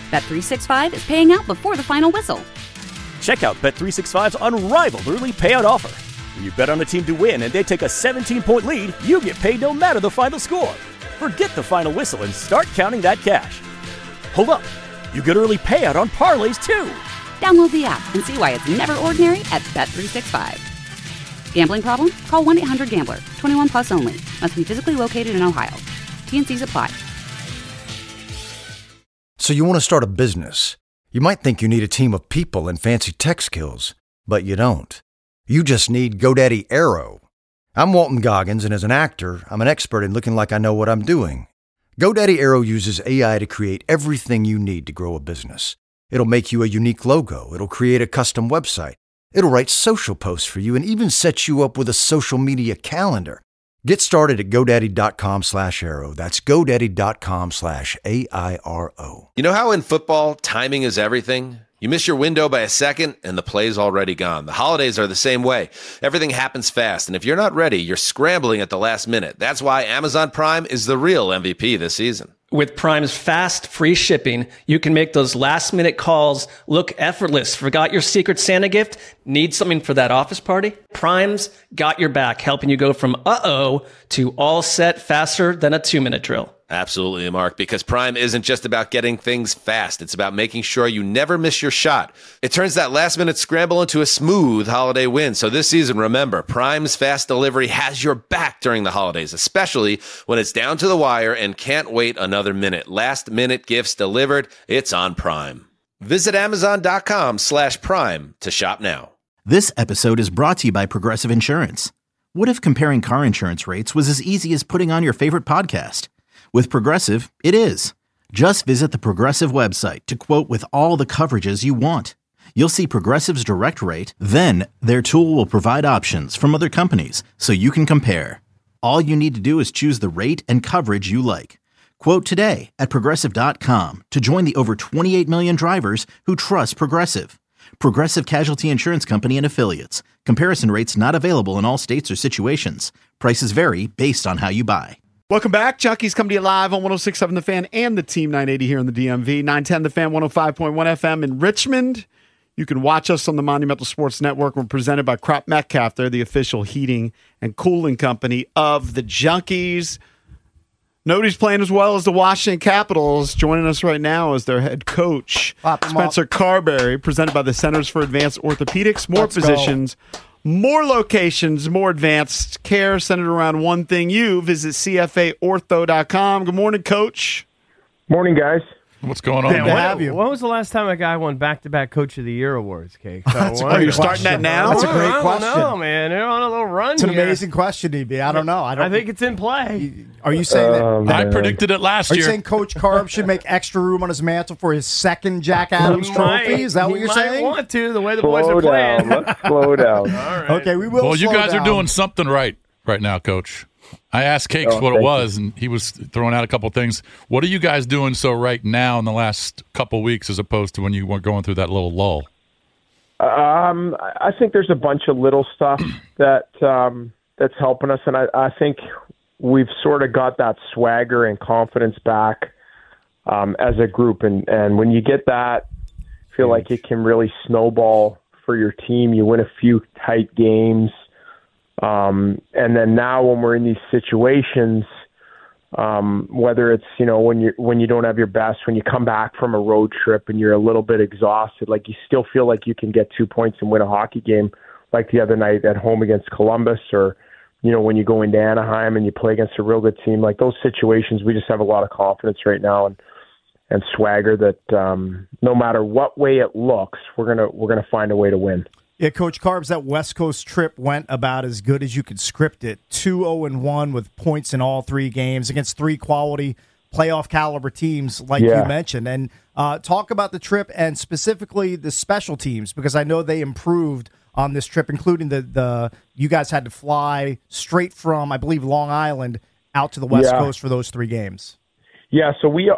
Bet365 is paying out before the final whistle. Check out Bet365's unrivaled early payout offer. When you bet on a team to win and they take a 17-point lead, you get paid no matter the final score. Forget the final whistle and start counting that cash. Hold up. You get early payout on parlays, too. Download the app and see why it's never ordinary at Bet365. Gambling problem? Call 1-800-GAMBLER. 21 plus only. Must be physically located in Ohio. T&Cs apply. So you want to start a business. You might think you need a team of people and fancy tech skills, but you don't. You just need GoDaddy Aero. I'm Walton Goggins, and as an actor, I'm an expert in looking like I know what I'm doing. GoDaddy Aero uses AI to create everything you need to grow a business. It'll make you a unique logo. It'll create a custom website. It'll write social posts for you and even set you up with a social media calendar. Get started at GoDaddy.com/Aero. That's GoDaddy.com/AIRO. You know how in football, timing is everything? You miss your window by a second, and the play's already gone. The holidays are the same way. Everything happens fast, and if you're not ready, you're scrambling at the last minute. That's why Amazon Prime is the real MVP this season. With Prime's fast, free shipping, you can make those last-minute calls look effortless. Forgot your Secret Santa gift? Need something for that office party? Prime's got your back, helping you go from uh-oh to all set faster than a 2-minute drill. Absolutely, Mark, because Prime isn't just about getting things fast. It's about making sure you never miss your shot. It turns that last-minute scramble into a smooth holiday win. So this season, remember, Prime's fast delivery has your back during the holidays, especially when it's down to the wire and can't wait another minute. Last-minute gifts delivered, it's on Prime. Visit Amazon.com/Prime to shop now. This episode is brought to you by Progressive Insurance. What if comparing car insurance rates was as easy as putting on your favorite podcast? With Progressive, it is. Just visit the Progressive website to quote with all the coverages you want. You'll see Progressive's direct rate, then their tool will provide options from other companies so you can compare. All you need to do is choose the rate and coverage you like. Quote today at Progressive.com to join the over 28 million drivers who trust Progressive. Progressive Casualty Insurance Company and Affiliates. Comparison rates not available in all states or situations. Prices vary based on how you buy. Welcome back. Junkies coming to you live on 106.7 The Fan and the Team 980 here in the DMV. 910 The Fan, 105.1 FM in Richmond. You can watch us on the Monumental Sports Network. We're presented by Crop Metcalf. They're the official heating and cooling company of the Junkies. Nobody's playing as well as the Washington Capitals. Joining us right now is their head coach, Spencer Carberry, presented by the Centers for Advanced Orthopedics. More positions. More locations, more advanced care centered around one thing. You visit CFAortho.com. Good morning, Coach. Morning, guys. What's going on? When was the last time a guy won back-to-back Coach of the Year awards, Cake? So are you starting that now? That's a great question. I don't know, man. They're on a little run. It's an amazing question, DB. I don't know. I think it's in play. Are you saying that? I predicted it last year. Are you saying Coach Carb should make extra room on his mantle for his second Jack Adams trophy? Is that what you're saying? He might want to, the way the boys are playing. Let's slow down. All right. Okay, we will. Well, you guys are doing something right now, Coach. I asked Cakes what it was, and he was throwing out a couple things. What are you guys doing so right now in the last couple weeks as opposed to when you were going through that little lull? I think there's a bunch of little stuff that's helping us, and I think we've sort of got that swagger and confidence back as a group. And when you get that, I feel like it can really snowball for your team. You win a few tight games. And then now when we're in these situations, whether it's, when you don't have your best, when you come back from a road trip and you're a little bit exhausted, like you still feel like you can get 2 points and win a hockey game like the other night at home against Columbus, or, when you go into Anaheim and you play against a real good team, like those situations, we just have a lot of confidence right now and swagger that, no matter what way it looks, we're going to find a way to win. Yeah, Coach Carbs, that West Coast trip went about as good as you could script it. 2-0-1 with points in all 3 games against 3 quality playoff caliber teams, like you mentioned. And talk about the trip and specifically the special teams, because I know they improved on this trip, including the you guys had to fly straight from, I believe, Long Island out to the West Coast for those 3 games. Yeah, so we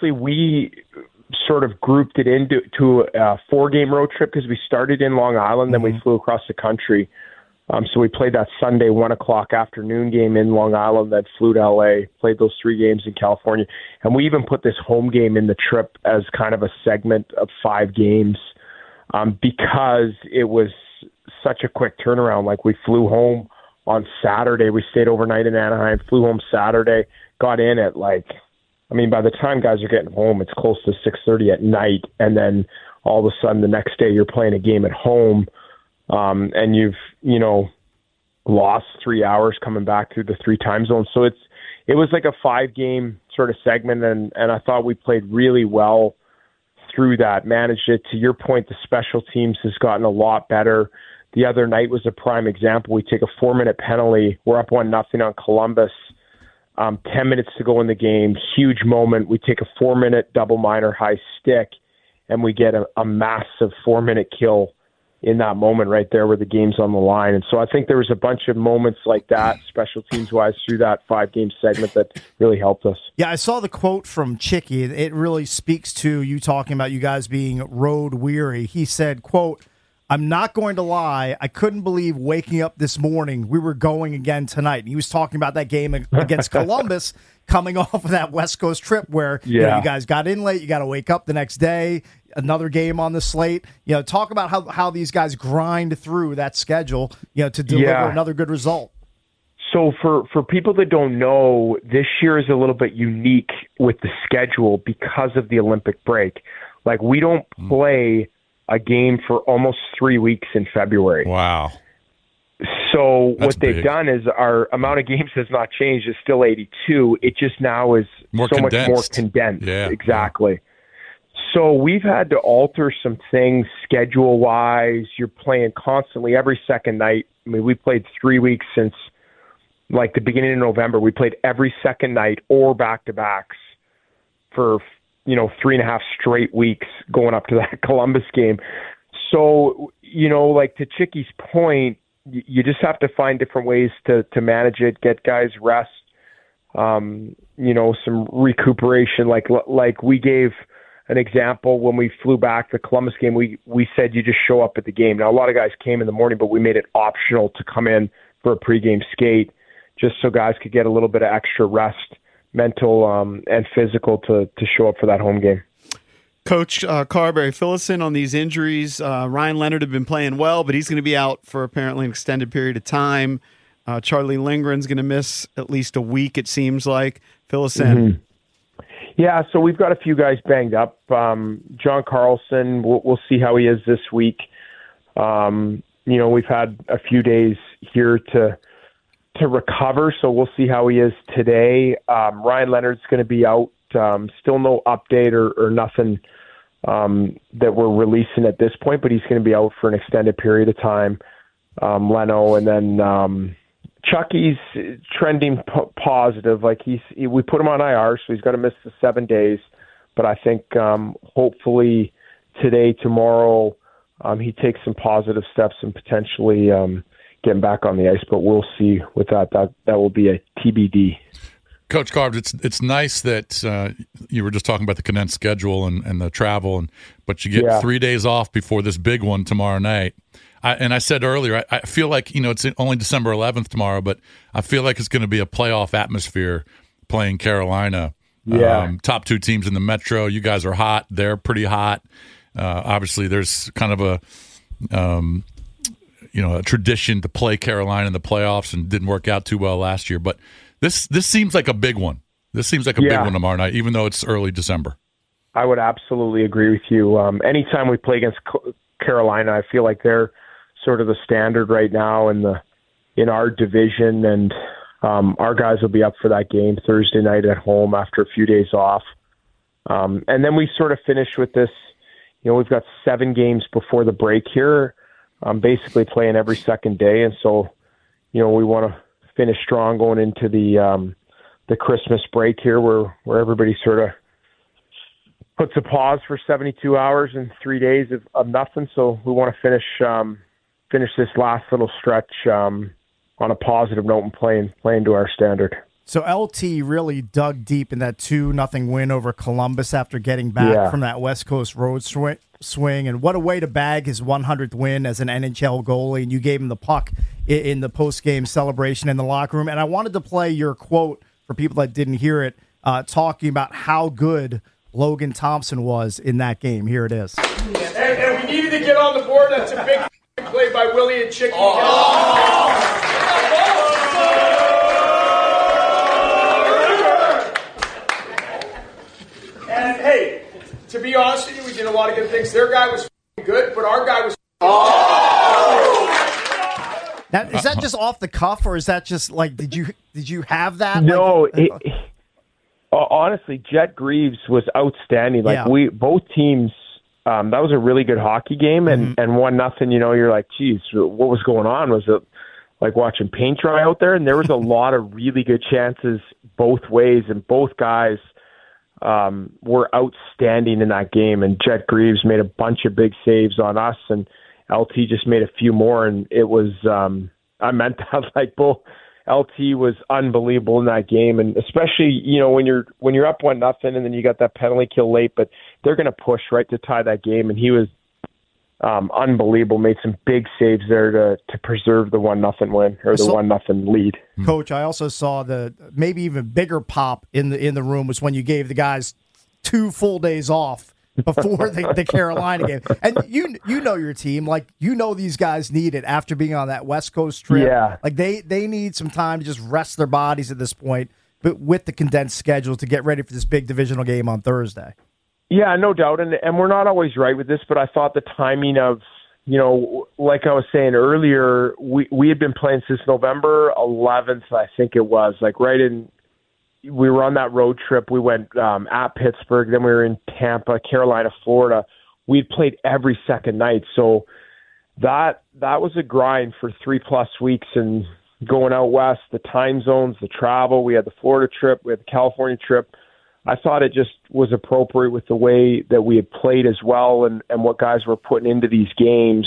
sort of grouped it into a 4-game road trip because we started in Long Island, then we flew across the country. So we played that Sunday 1:00 afternoon game in Long Island, then flew to LA, played those 3 games in California. And we even put this home game in the trip as kind of a segment of 5 games because it was such a quick turnaround. Like, we flew home on Saturday. We stayed overnight in Anaheim, flew home Saturday, got in at by the time guys are getting home, it's close to 6:30 at night. And then all of a sudden the next day you're playing a game at home. And you've, lost 3 hours coming back through the 3 time zones. So it was like a 5-game sort of segment, and I thought we played really well through that, managed it. To your point, the special teams has gotten a lot better. The other night was a prime example. We take a 4-minute penalty. We're up 1-0 on Columbus. 10 minutes to go in the game. Huge moment. We take a 4-minute double minor high stick, and we get a massive 4-minute kill in that moment right there where the game's on the line. And so I think there was a bunch of moments like that, special teams-wise, through that 5-game segment that really helped us. Yeah, I saw the quote from Chicky. It really speaks to you talking about you guys being road weary. He said, quote, "I'm not going to lie, I couldn't believe waking up this morning we were going again tonight." And he was talking about that game against Columbus, coming off of that West Coast trip where you guys got in late, you got to wake up the next day, another game on the slate. Talk about how these guys grind through that schedule, to deliver another good result. So for people that don't know, this year is a little bit unique with the schedule because of the Olympic break. Like, we don't play a game for almost 3 weeks in February. Wow. So what they've done is our amount of games has not changed. It's still 82. It just now is much more condensed. Yeah. Exactly. So we've had to alter some things schedule-wise. You're playing constantly every second night. I mean, we played 3 weeks since the beginning of November. We played every second night or back-to-backs for 3.5 straight weeks going up to that Columbus game. So, to Chicky's point, you just have to find different ways to manage it, get guys rest, some recuperation. Like we gave an example when we flew back the Columbus game, we said you just show up at the game. Now, a lot of guys came in the morning, but we made it optional to come in for a pregame skate just so guys could get a little bit of extra rest, mental and physical, to show up for that home game. Coach Carberry, fill us in on these injuries. Ryan Leonard had been playing well, but he's going to be out for apparently an extended period of time. Charlie Lindgren's going to miss at least a week, it seems like. Fill us in. Mm-hmm. Yeah, so we've got a few guys banged up. John Carlson, we'll see how he is this week. We've had a few days here to recover, so we'll see how he is today. Ryan Leonard's going to be out. Still no update or nothing that we're releasing at this point, but he's going to be out for an extended period of time. Leno, and then Chucky's trending positive. We put him on IR, so he's going to miss the 7 days. But I think hopefully today, tomorrow, he takes some positive steps and potentially getting back on the ice. But we'll see with that. That will be a TBD. Coach Carb, it's nice that you were just talking about the condensed schedule and the travel, but you get 3 days off before this big one tomorrow night. I said earlier, I feel like it's only December 11th tomorrow, but I feel like it's going to be a playoff atmosphere playing Carolina. Yeah. Top 2 teams in the Metro. You guys are hot. They're pretty hot. Obviously, there's kind of a tradition to play Carolina in the playoffs, and didn't work out too well last year, but. This seems like a big one. This seems like a big one tomorrow night, even though it's early December. I would absolutely agree with you. Anytime we play against Carolina, I feel like they're sort of the standard right now in our division, and our guys will be up for that game Thursday night at home after a few days off. And then we sort of finish with this. We've got 7 games before the break here, basically playing every second day, and so we want to finish strong going into the Christmas break here, where everybody sort of puts a pause for 72 hours and 3 days of nothing. So we want to finish this last little stretch on a positive note and playing to our standard. So LT really dug deep in that 2-0 win over Columbus after getting back from that West Coast road swing. And what a way to bag his 100th win as an NHL goalie. And you gave him the puck in the post-game celebration in the locker room. And I wanted to play your quote for people that didn't hear it, talking about how good Logan Thompson was in that game. Here it is. And we needed to get on the board. That's a big play by Willie and Chicky. And hey, to be honest with you, we did a lot of good things. Their guy was good, but our guy was. Now, is that just off the cuff, or is that just like did you have that? No, honestly, Jet Greaves was outstanding. Like both teams, that was a really good hockey game, and 1-0. You're like, geez, what was going on? Was it like watching paint dry out there? And there was a lot of really good chances both ways, and both guys were outstanding in that game. And Jet Greaves made a bunch of big saves on us, and LT just made a few more. And it was, I meant that like both. LT was unbelievable in that game, and especially when you're up 1-0 and then you got that penalty kill late, but they're going to push right to tie that game, and he was unbelievable. Made some big saves there to preserve the 1-0 win or the 1-0 lead. Coach, I also saw the maybe even bigger pop in the room was when you gave the guys 2 full days off before the Carolina game. And you know your team, like these guys need it after being on that West Coast trip. Yeah. Like they need some time to just rest their bodies at this point, but with the condensed schedule to get ready for this big divisional game on Thursday. Yeah, no doubt. And we're not always right with this, but I thought the timing of, like I was saying earlier, we had been playing since November 11th, I think it was, like right in. We were on that road trip. We went at Pittsburgh. Then we were in Tampa, Carolina, Florida. We'd played every second night. So that was a grind for 3+ weeks. And going out west, the time zones, the travel. We had the Florida trip. We had the California trip. I thought it just was appropriate with the way that we had played as well and what guys were putting into these games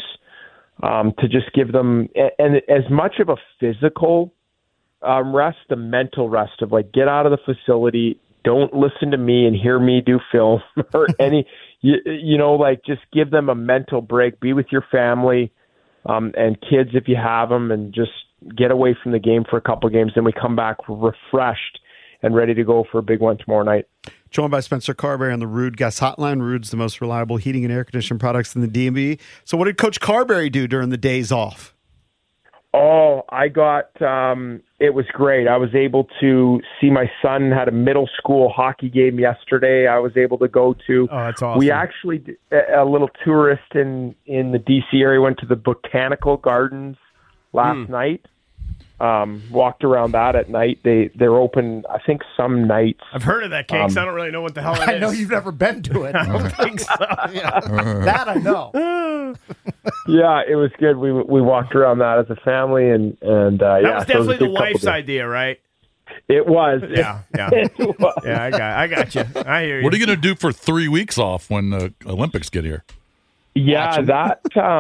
to just give them and as much of a physical rest, the mental rest of like get out of the facility, don't listen to me and hear me do film or any, like just give them a mental break, be with your family and kids if you have them, and just get away from the game for a couple of games. Then we come back refreshed and ready to go for a big one tomorrow night. Joined by Spencer Carberry on the Ruud Guest Hotline. Ruud's the most reliable heating and air conditioning products in the DMV. So what did Coach Carberry do during the days off? Oh, I got, it was great. I was able to see my son had a middle school hockey game yesterday. I was able to go to. Oh, that's awesome. We actually did a little tourist in the DC area, went to the Botanical Gardens last night. Walked around that at night. They're open, I think, some nights. I've heard of that, Cakes. I don't really know what the hell it is. I know you've never been to it. I don't think so. That I know. Yeah, it was good. We walked around that as a family, and that was definitely the wife's idea, right? It was. Yeah. It was. Yeah, I got you. I hear you. What are you going to do for 3 weeks off when the Olympics get here? Yeah, that.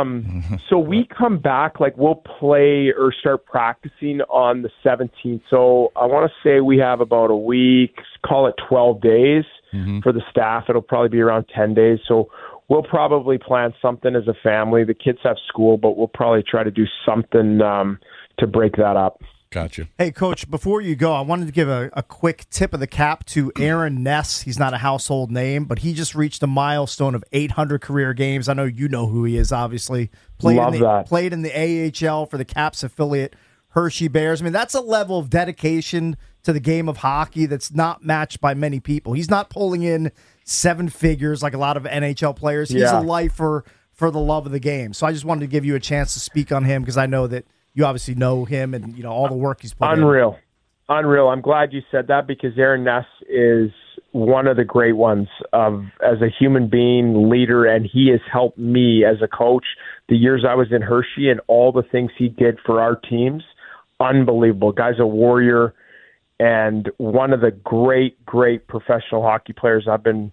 So we come back, like we'll play or start practicing on the 17th. So I want to say we have about a week, call it 12 days for the staff. It'll probably be around 10 days. So we'll probably plan something as a family. The kids have school, but we'll probably try to do something to break that up. Gotcha. Hey, Coach, before you go, I wanted to give a quick tip of the cap to Aaron Ness. He's not a household name, but he just reached a milestone of 800 career games. I know you know who he is, obviously. Played in the AHL for the Caps affiliate, Hershey Bears. I mean, that's a level of dedication to the game of hockey that's not matched by many people. He's not pulling in 7 figures like a lot of NHL players. He's a lifer for the love of the game. So I just wanted to give you a chance to speak on him because I know that you obviously know him and all the work he's put in. Unreal. I'm glad you said that because Aaron Ness is one of the great ones as a human being, leader, and he has helped me as a coach the years I was in Hershey and all the things he did for our teams. Unbelievable. Guy's a warrior and one of the great professional hockey players I've been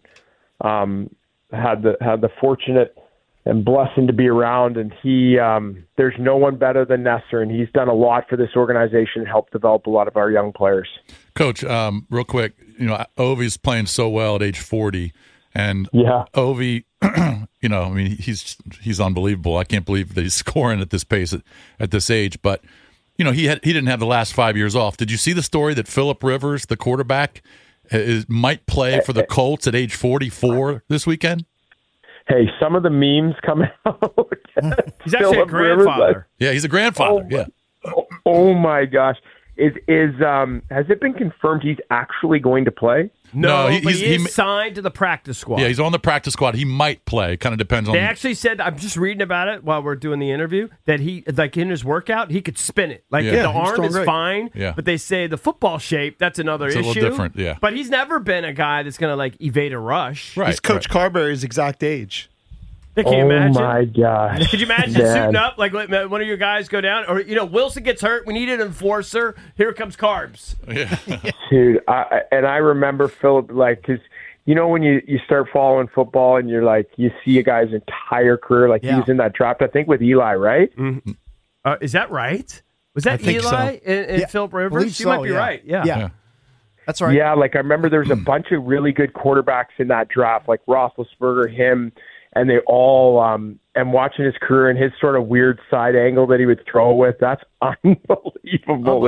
had the fortunate and blessing to be around, and he there's no one better than Nesser, and he's done a lot for this organization and helped develop a lot of our young players. Coach, real quick, Ovi's playing so well at age 40. And Yeah. Ovi, you know, I mean, he's unbelievable. I can't believe that he's scoring at this pace at this age. But you know, he didn't have the last 5 years off. Did you see the story that Phillip Rivers, the quarterback, might play for the Colts at age 44 this weekend? Hey, some of the memes come out. He's actually a grandfather. Yeah, he's a grandfather. Oh my gosh. Has it been confirmed he's actually going to play? No, but he is signed to the practice squad. Yeah, he's on the practice squad. He might play. Kind of depends on. They actually said, I'm just reading about it while we're doing the interview, that he, like in his workout, he could spin it. Like the arm is fine, but they say the football shape, that's another issue. It's a little different, yeah. But he's never been a guy that's going to like evade a rush. Right. He's Coach Carberry's exact age. Can you imagine? Oh my gosh! Could you imagine suiting up like one of your guys go down, or Wilson gets hurt, we need an enforcer. Here comes Carbs. Yeah, dude. I remember Phillip, like, because when you start following football and you're like, you see a guy's entire career, like he was in that draft, I think with Eli, right? Mm-hmm. Is that right? Was that Eli and Phillip Rivers? You might be right. Yeah. That's right. Yeah, like I remember there was a bunch of really good quarterbacks in that draft, like Roethlisberger, him. And they all, and watching his career and his sort of weird side angle that he would throw with, that's unbelievable.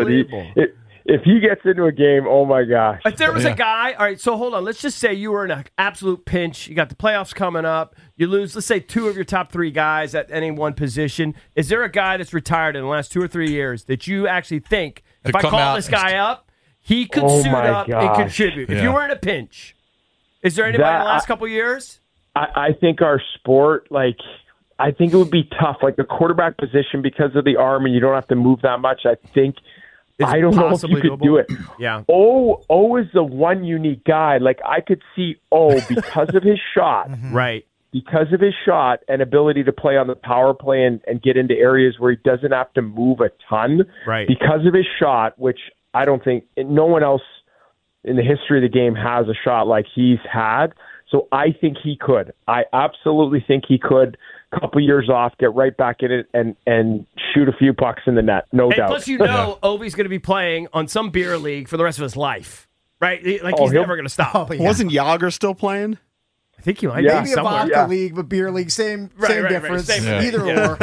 If he gets into a game, oh my gosh. If there was a guy, all right, so hold on. Let's just say you were in an absolute pinch. You got the playoffs coming up. You lose, let's say, 2 of your top 3 guys at any one position. Is there a guy that's retired in the last 2 or 3 years that you actually think, if I call this guy up, he could suit up and contribute? If you were in a pinch, is there anybody in the last couple of years? I think our sport, I think it would be tough. Like the quarterback position, because of the arm and you don't have to move that much, I don't know if you could do it. Yeah. O is the one unique guy. Like I could see O because of his shot. Right. Because of his shot and ability to play on the power play and get into areas where he doesn't have to move a ton. Right. Because of his shot, which I don't think no one else in the history of the game has a shot like he's had. So I think he could. I absolutely think he could. Couple years off, get right back in it, and shoot a few pucks in the net. No doubt. Plus, Ovi's going to be playing on some beer league for the rest of his life, right? Like he's never going to stop. Wasn't Yager still playing? I think he might. Maybe be a vodka league, but beer league, same difference. Either or,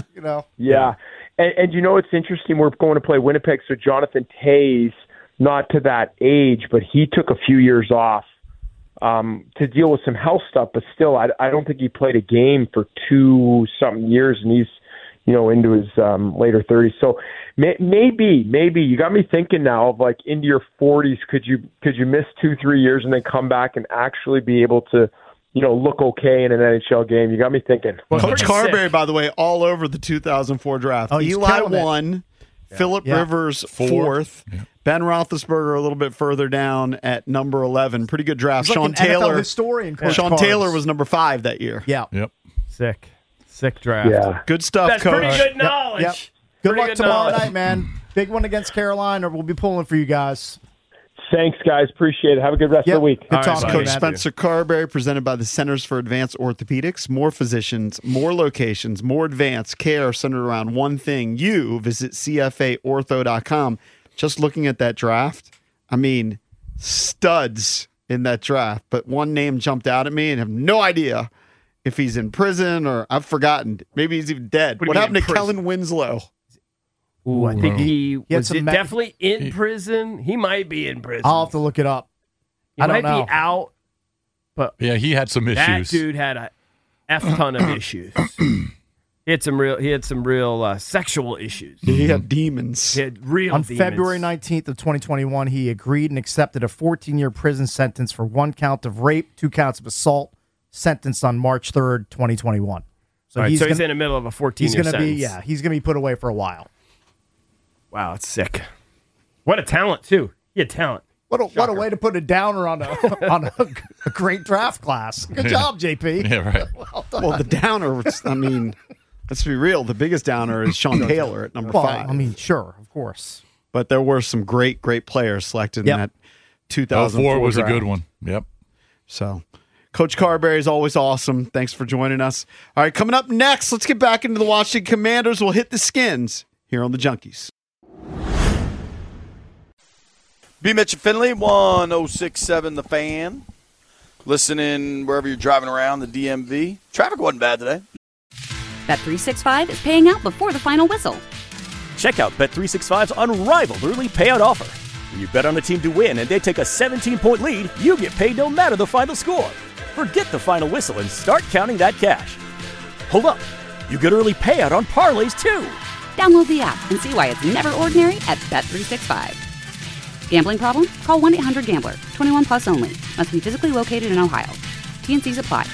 Yeah, and it's interesting. We're going to play Winnipeg, so Jonathan Toews, not to that age, but he took a few years off to deal with some health stuff, but still, I don't think he played a game for 2-something years, and he's, into his later 30s. So maybe you got me thinking now of like into your 40s. Could you miss 2-3 years and then come back and actually be able to, look okay in an NHL game? You got me thinking. Well, Coach Carberry, by the way, all over the 2004 draft. Eli won. Phillip Rivers 4th. Yeah. Ben Roethlisberger a little bit further down at number 11. Pretty good draft. Sean Taylor. Historian. Sean Taylor was number 5 that year. Yeah. Yep. Sick draft. Yeah. Good stuff, That's Coach. pretty good knowledge. Yep. Good luck tomorrow night, man. Big one against Carolina. We'll be pulling for you guys. Thanks, guys. Appreciate it. Have a good rest of the week. Good talking, Coach Spencer Carberry, presented by the Centers for Advanced Orthopedics. More physicians, more locations, more advanced care centered around one thing. You visit CFAortho.com. Just looking at that draft, I mean, studs in that draft. But one name jumped out at me and I have no idea if he's in prison or I've forgotten. Maybe he's even dead. What happened to Kellen Winslow? Ooh, I think he was definitely in prison. He might be in prison. I'll have to look it up. He might be out, but yeah, he had some issues. That dude had a ton of issues. He had some real sexual issues. He had demons. He had real On demons. February 19th of 2021, he agreed and accepted a 14-year prison sentence for 1 count of rape, 2 counts of assault, sentenced on March 3rd, 2021. So he's in the middle of a 14-year sentence. He's going to be put away for a while. Wow, it's sick. What a talent, too. He had talent. What a way to put a downer on a great draft class. Good job, JP. Yeah, right. Well, the downer, I mean, let's be real. The biggest downer is Sean Taylor at number 5. I mean, sure, of course. But there were some great players selected in that 2004 was draft. a good one. Yep. So, Coach Carberry is always awesome. Thanks for joining us. All right, coming up next, let's get back into the Washington Commanders. We'll hit the Skins here on the Junkies. B. Mitch and Finley, 106.7 The Fan. listening wherever you're driving around the DMV. Traffic wasn't bad today. Bet365 is paying out before the final whistle. Check out Bet365's unrivaled early payout offer. When you bet on a team to win and they take a 17-point lead, you get paid no matter the final score. Forget the final whistle and start counting that cash. Hold up. You get early payout on parlays, too. Download the app and see why it's never ordinary at Bet365. Gambling problem? Call 1-800-GAMBLER. 21 plus only. Must be physically located in Ohio. T&Cs apply.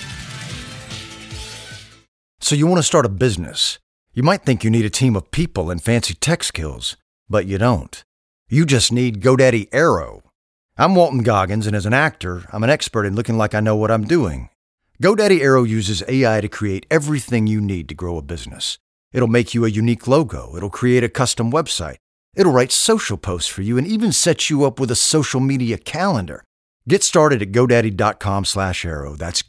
So you want to start a business. You might think you need a team of people and fancy tech skills, but you don't. You just need GoDaddy Aero. I'm Walton Goggins, and as an actor, I'm an expert in looking like I know what I'm doing. GoDaddy Aero uses AI to create everything you need to grow a business. It'll make you a unique logo. It'll create a custom website. It'll write social posts for you and even set you up with a social media calendar. Get started at GoDaddy.com/Aero. That's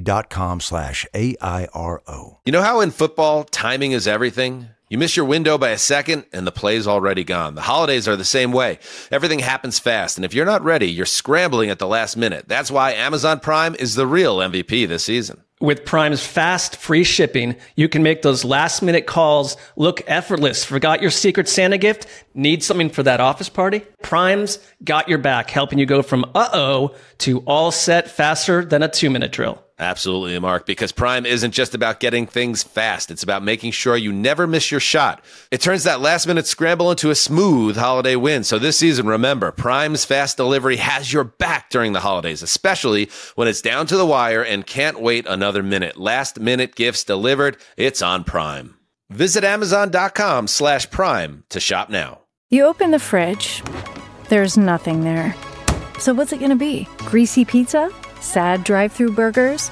GoDaddy.com/AIRO. You know how in football, timing is everything? You miss your window by a second, and the play's already gone. The holidays are the same way. Everything happens fast, and if you're not ready, you're scrambling at the last minute. That's why Amazon Prime is the real MVP this season. With Prime's fast, free shipping, you can make those last-minute calls look effortless. Forgot your Secret Santa gift? Need something for that office party? Prime's got your back, helping you go from uh-oh to all set faster than a 2-minute drill. Absolutely, Mark, because Prime isn't just about getting things fast. It's about making sure you never miss your shot. It turns that last-minute scramble into a smooth holiday win. So this season, remember, Prime's fast delivery has your back during the holidays, especially when it's down to the wire and can't wait another minute. Last-minute gifts delivered. It's on Prime. Visit Amazon.com/Prime to shop now. You open the fridge. There's nothing there. So what's it going to be? Greasy pizza? Sad drive-through burgers?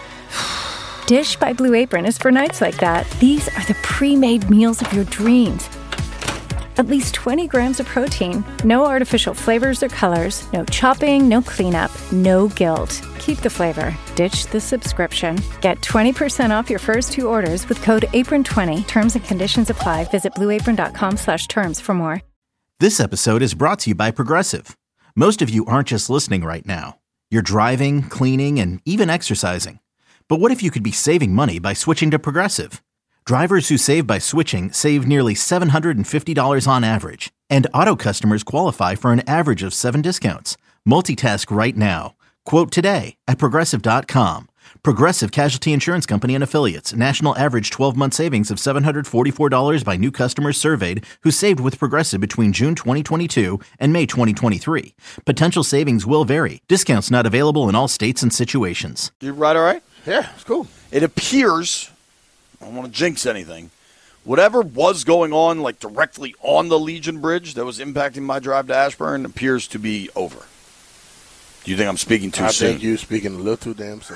Dish by Blue Apron is for nights like that. These are the pre-made meals of your dreams. At least 20 grams of protein. No artificial flavors or colors. No chopping, no cleanup, no guilt. Keep the flavor. Ditch the subscription. Get 20% off your first 2 orders with code APRON20. Terms and conditions apply. Visit blueapron.com/terms for more. This episode is brought to you by Progressive. Most of you aren't just listening right now. You're driving, cleaning, and even exercising. But what if you could be saving money by switching to Progressive? Drivers who save by switching save nearly $750 on average. And auto customers qualify for an average of 7 discounts. Multitask right now. Quote today at Progressive.com. Progressive Casualty Insurance Company and Affiliates. National average 12-month savings of $744 by new customers surveyed who saved with Progressive between June 2022 and May 2023. Potential savings will vary. Discounts not available in all states and situations. You ride all right? Yeah, it's cool. It appears, I don't want to jinx anything, whatever was going on like directly on the Legion Bridge that was impacting my drive to Ashburn appears to be over. Do you think I'm speaking too soon? I think you're speaking a little too damn soon.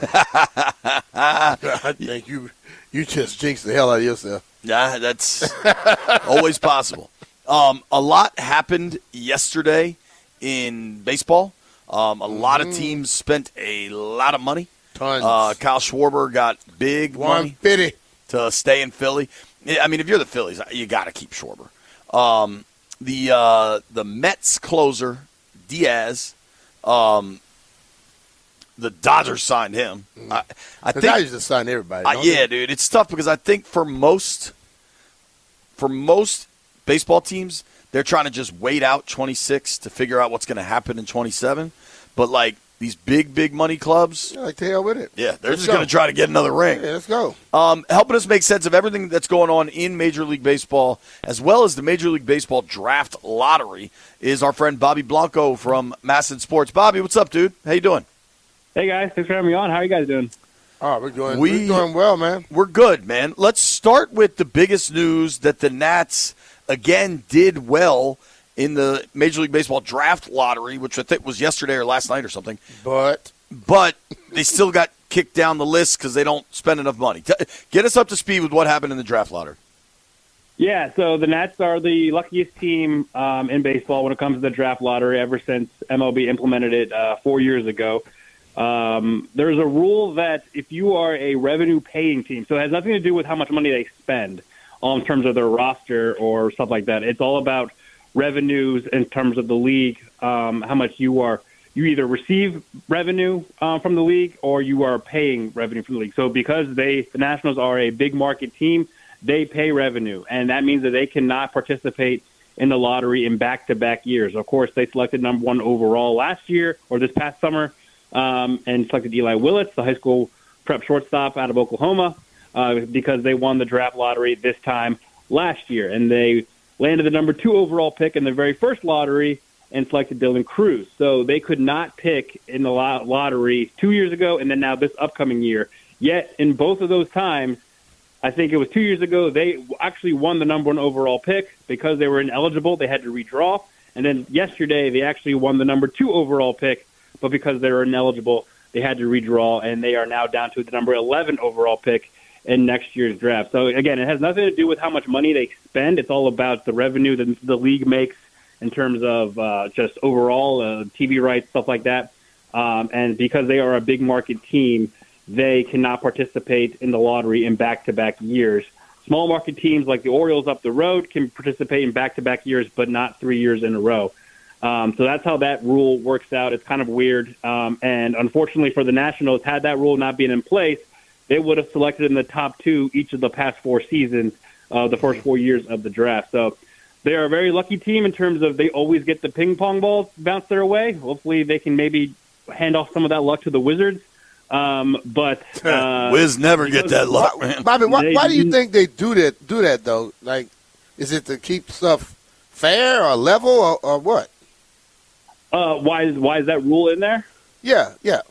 I think you just jinxed the hell out of yourself. Yeah, that's always possible. A lot happened yesterday in baseball. A lot of teams spent a lot of money. Tons. Kyle Schwarber got big money to stay in Philly. I mean, if you're the Phillies, you got to keep Schwarber. The Mets closer, Diaz, the Dodgers signed him. I think Dodgers just signed everybody. Yeah, dude, it's tough because I think for most baseball teams, they're trying to just wait out 26 to figure out what's going to happen in 27. But like these big money clubs, like the hell with it. Yeah, they're just going to try to get another ring. Yeah, let's go. Helping us make sense of everything that's going on in Major League Baseball, as well as the Major League Baseball Draft Lottery, is our friend Bobby Blanco from Masson Sports. Bobby, what's up, dude? How you doing? Hey, guys. Thanks for having me on. How are you guys doing? Oh, we're doing well, man. We're good, man. Let's start with the biggest news that the Nats, again, did well in the Major League Baseball Draft Lottery, which I think was yesterday or last night or something. But they still got kicked down the list because they don't spend enough money. Get us up to speed with what happened in the Draft Lottery. Yeah, so the Nats are the luckiest team in baseball when it comes to the Draft Lottery ever since MLB implemented it 4 years ago. There's a rule that if you are a revenue-paying team, so it has nothing to do with how much money they spend in terms of their roster or stuff like that. It's all about revenues in terms of the league, how much you are you either receive revenue from the league or you are paying revenue from the league. So because the Nationals are a big market team, they pay revenue, and that means that they cannot participate in the lottery in back-to-back years. Of course, they selected number 1 overall last year or this past summer and selected Eli Willits, the high school prep shortstop out of Oklahoma, because they won the draft lottery this time last year. And they landed the number 2 overall pick in the very first lottery and selected Dylan Cruz. So they could not pick in the lottery 2 years ago and then now this upcoming year. Yet in both of those times, I think it was 2 years ago, they actually won the number 1 overall pick because they were ineligible. They had to redraw. And then yesterday, they actually won the number 2 overall pick, but because they were ineligible, they had to redraw, and they are now down to the number 11 overall pick in next year's draft. So, again, it has nothing to do with how much money they spend. It's all about the revenue that the league makes in terms of just overall TV rights, stuff like that. And because they are a big market team, they cannot participate in the lottery in back-to-back years. Small market teams like the Orioles up the road can participate in back-to-back years, but not 3 years in a row. So that's how that rule works out. It's kind of weird. And unfortunately for the Nationals, had that rule not been in place, they would have selected in the top 2 each of the past 4 seasons, the first 4 years of the draft. So they are a very lucky team in terms of they always get the ping pong balls bounced their way. Hopefully they can maybe hand off some of that luck to the Wizards. But Wiz never get that luck, man. Bobby, why do you think they do that though? Like, is it to keep stuff fair or level or what? Why is that rule in there? Yeah.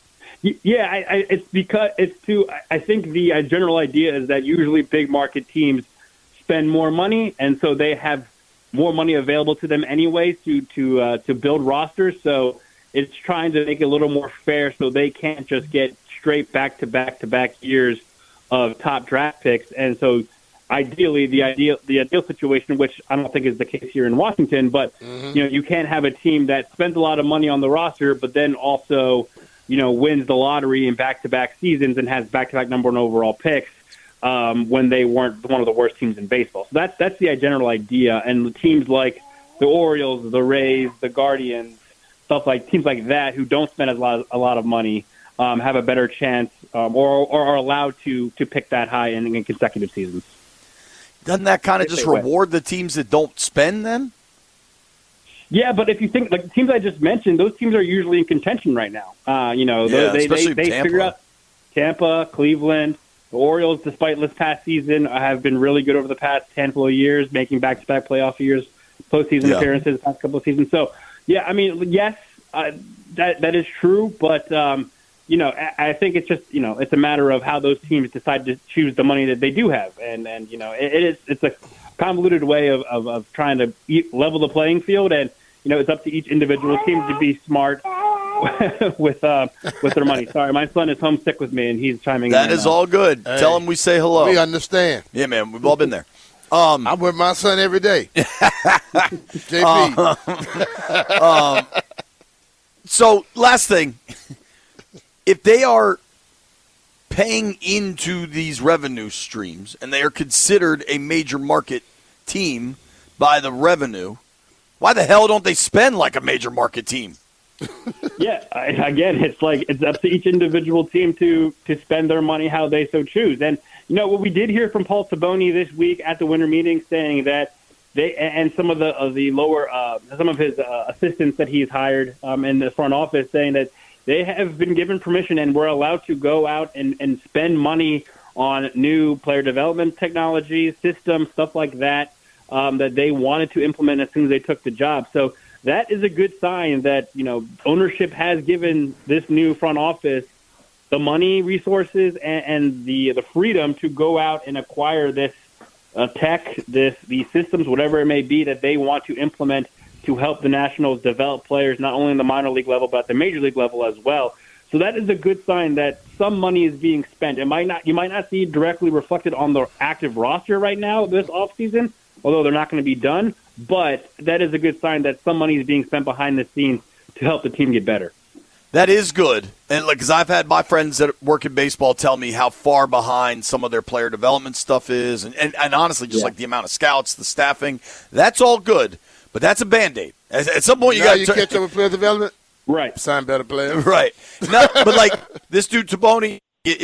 It's because I think the general idea is that usually big market teams spend more money, and so they have more money available to them anyway to build rosters. So it's trying to make it a little more fair, so they can't just get straight back-to-back years of top draft picks. And so ideally the ideal situation, which I don't think is the case here in Washington, but you can't have a team that spends a lot of money on the roster, but then also, wins the lottery in back-to-back seasons and has back-to-back number 1 overall picks when they weren't one of the worst teams in baseball. So that's the general idea. And the teams like the Orioles, the Rays, the Guardians, teams like that who don't spend a lot of money have a better chance or are allowed to pick that high in consecutive seasons. Doesn't that kind of just reward the teams that don't spend then? Yeah, but if you think like the teams I just mentioned, those teams are usually in contention right now. They figure out Tampa, Cleveland, the Orioles, despite this past season, have been really good over the past handful of years, making back-to-back playoff years, postseason appearances the past couple of seasons. So, yes, that is true, but I think it's just it's a matter of how those teams decide to choose the money that they do have, and it's a convoluted way of trying to level the playing field, and it's up to each individual team to be smart with their money. Sorry, my son is homesick with me, and he's chiming in. That is all good. Hey, tell him we say hello. We understand. Yeah, man, we've all been there. I'm with my son every day. JP. So, last thing. If they are paying into these revenue streams and they are considered a major market team by the revenue, why the hell don't they spend like a major market team? Again, it's up to each individual team to spend their money how they so choose. And what we did hear from Paul Saboni this week at the winter meeting, saying that they and some of the lower some of his assistants that he's hired in the front office, saying that they have been given permission and were allowed to go out and spend money on new player development technologies, systems, stuff like that, that they wanted to implement as soon as they took the job. So that is a good sign that, ownership has given this new front office the money, resources, and the freedom to go out and acquire this tech, these systems, whatever it may be, that they want to implement to help the Nationals develop players not only in the minor league level but at the major league level as well. So that is a good sign that some money is being spent. You might not see it directly reflected on the active roster right now this offseason, although they're not going to be done. But that is a good sign that some money is being spent behind the scenes to help the team get better. That is good. And because I've had my friends that work in baseball tell me how far behind some of their player development stuff is. And honestly, just like the amount of scouts, the staffing, that's all good. But that's a Band-Aid. At some point, you got to catch up with player development. Right. Sign better players. Right. No, but like this dude Taboni,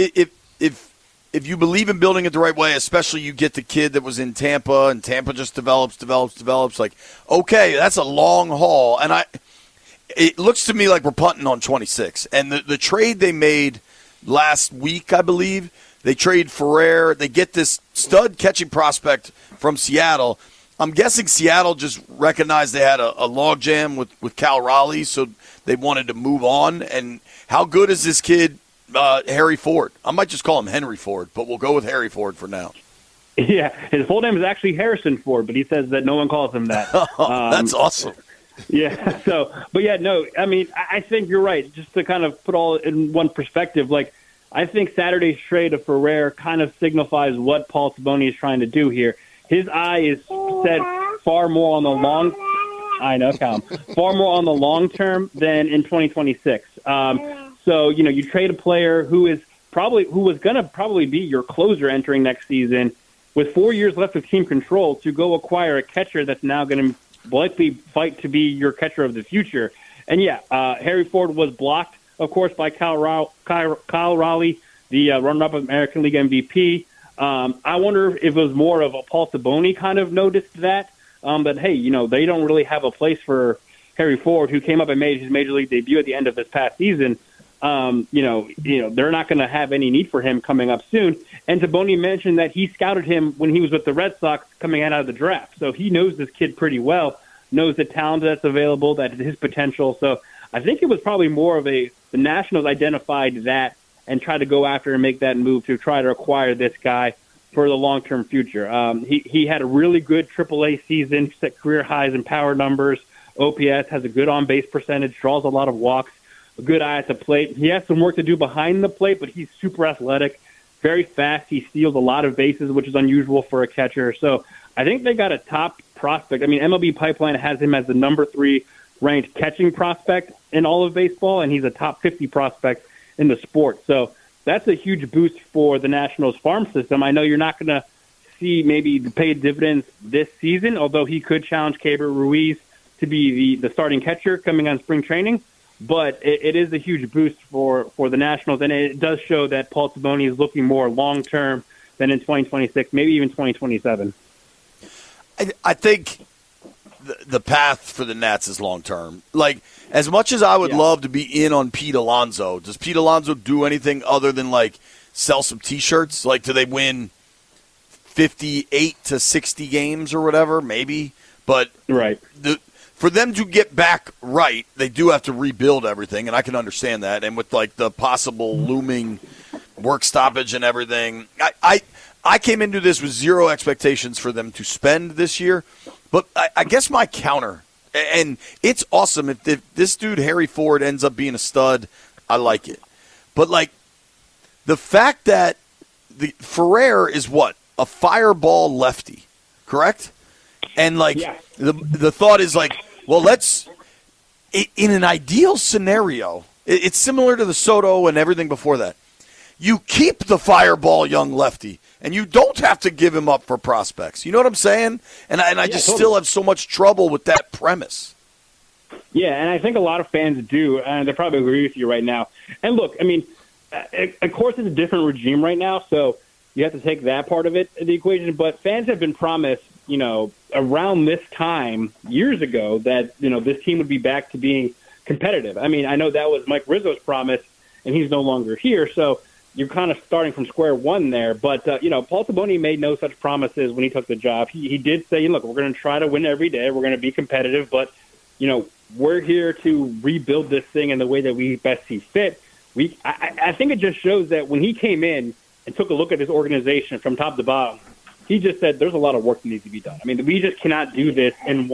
if you believe in building it the right way, especially you get the kid that was in Tampa, and Tampa just develops. Like, okay, that's a long haul, and it looks to me like we're punting on 26. And the trade they made last week, I believe, they trade Ferrer. They get this stud catching prospect from Seattle. I'm guessing Seattle just recognized they had a logjam with Cal Raleigh, so they wanted to move on. And how good is this kid, Harry Ford? I might just call him Henry Ford, but we'll go with Harry Ford for now. Yeah, his full name is actually Harrison Ford, but he says that no one calls him that. That's awesome. Yeah. So, but yeah, no. I mean, I think you're right. Just to kind of put all in one perspective, like I think Saturday's trade of Ferrer kind of signifies what Paul Taboni is trying to do here. His eye is set far more on the long. I know, far more on the long term than in 2026. So you trade a player who was going to probably be your closer entering next season, with 4 years left of team control, to go acquire a catcher that's now going to likely fight to be your catcher of the future. And yeah, Harry Ford was blocked, of course, by Kyle Raleigh, the runner-up of American League MVP. I wonder if it was more of a Paul Taboni kind of noticed that. But hey, they don't really have a place for Harry Ford, who came up and made his major league debut at the end of this past season. They're not going to have any need for him coming up soon. And Taboni mentioned that he scouted him when he was with the Red Sox coming out of the draft. So he knows this kid pretty well, knows the talent that's available, that his potential. So I think it was probably more of the Nationals identified that and tried to go after and make that move to try to acquire this guy for the long-term future. He had a really good AAA season, set career highs in power numbers. OPS, has a good on-base percentage, draws a lot of walks, a good eye at the plate. He has some work to do behind the plate, but he's super athletic, very fast. He steals a lot of bases, which is unusual for a catcher. So I think they got a top prospect. I mean, MLB Pipeline has him as the number 3 ranked catching prospect in all of baseball, and he's a top 50 prospect in the sport. So that's a huge boost for the Nationals farm system. I know you're not going to see maybe the paid dividends this season, although he could challenge Keibert Ruiz to be the starting catcher coming on spring training. But it is a huge boost for the Nationals, and it does show that Paul Taboni is looking more long-term than in 2026, maybe even 2027. I think the path for the Nats is long-term. Like, as much as I would love to be in on Pete Alonso, does Pete Alonso do anything other than, like, sell some T-shirts? Like, do they win 58 to 60 games or whatever? Maybe. But right. For them to get back right, they do have to rebuild everything, and I can understand that. And with, like, the possible looming work stoppage and everything, I came into this with zero expectations for them to spend this year. But I guess my counter, and it's awesome, if this dude Harry Ford ends up being a stud, I like it. But, like, the fact that the Ferrer is what? A fireball lefty, correct? And, like, the thought is, like, well, let's – in an ideal scenario, it's similar to the Soto and everything before that. You keep the fireball young lefty, and you don't have to give him up for prospects. You know what I'm saying? And I just totally still have so much trouble with that premise. Yeah, and I think a lot of fans do, and they probably agree with you right now. And look, I mean, of course it's a different regime right now, so you have to take that part of it, the equation. But fans have been promised, around this time, years ago, that, this team would be back to being competitive. I mean, I know that was Mike Rizzo's promise, and he's no longer here, so you're kind of starting from square one there. But, Paul Taboni made no such promises when he took the job. He did say, look, we're going to try to win every day. We're going to be competitive, but, we're here to rebuild this thing in the way that we best see fit. I think it just shows that when he came in and took a look at his organization from top to bottom, he just said there's a lot of work that needs to be done. I mean, we just cannot do this in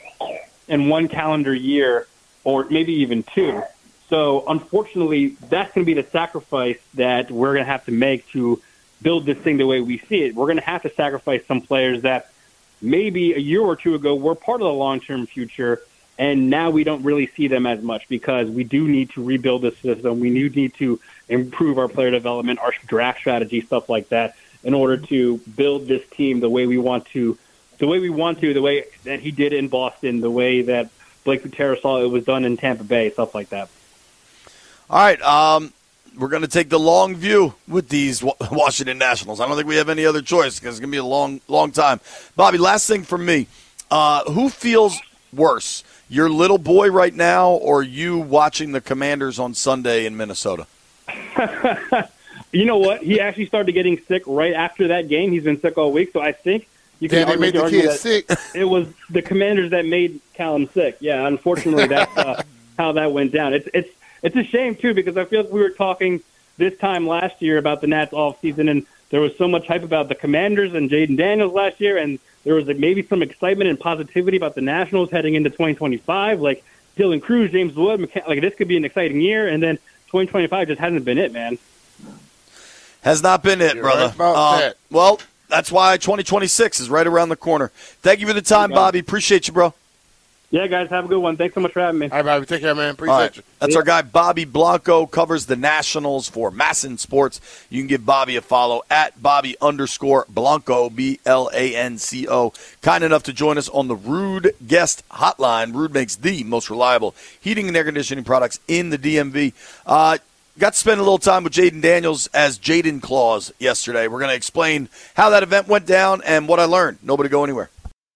one calendar year or maybe even 2. So, unfortunately, that's going to be the sacrifice that we're going to have to make to build this thing the way we see it. We're going to have to sacrifice some players that maybe a year or 2 ago were part of the long-term future, and now we don't really see them as much because we do need to rebuild the system. We need to improve our player development, our draft strategy, stuff like that, in order to build this team the way we want to, the way that he did in Boston, the way that Blake Gutierrez saw it was done in Tampa Bay, stuff like that. All right, we're going to take the long view with these Washington Nationals. I don't think we have any other choice because it's going to be a long, long time. Bobby, last thing from me. Who feels worse, your little boy right now or you watching the Commanders on Sunday in Minnesota? You know what? He actually started getting sick right after that game. He's been sick all week, so I think you can they made the kid sick. It was the Commanders that made Callum sick. Yeah, unfortunately, that's how that went down. It's a shame, too, because I feel like we were talking this time last year about the Nats offseason, and there was so much hype about the Commanders and Jaden Daniels last year, and there was maybe some excitement and positivity about the Nationals heading into 2025. Like Dylan Cruz, James Wood, like this could be an exciting year, and then 2025 just hasn't been it, man. Has not been it, brother. Right well, that's why 2026 is right around the corner. Thank you for the time, Bobby. Appreciate you, bro. Yeah, guys, have a good one. Thanks so much for having me. All right, Bobby. Take care, man. Appreciate you. That's our guy, Bobby Blanco, covers the Nationals for Masson Sports. You can give Bobby a follow at Bobby_Blanco, BLANCO. Kind enough to join us on the Rude Guest Hotline. Rude makes the most reliable heating and air conditioning products in the DMV. Got to spend a little time with Jaden Daniels as Jaden Claus yesterday. We're going to explain how that event went down and what I learned. Nobody go anywhere.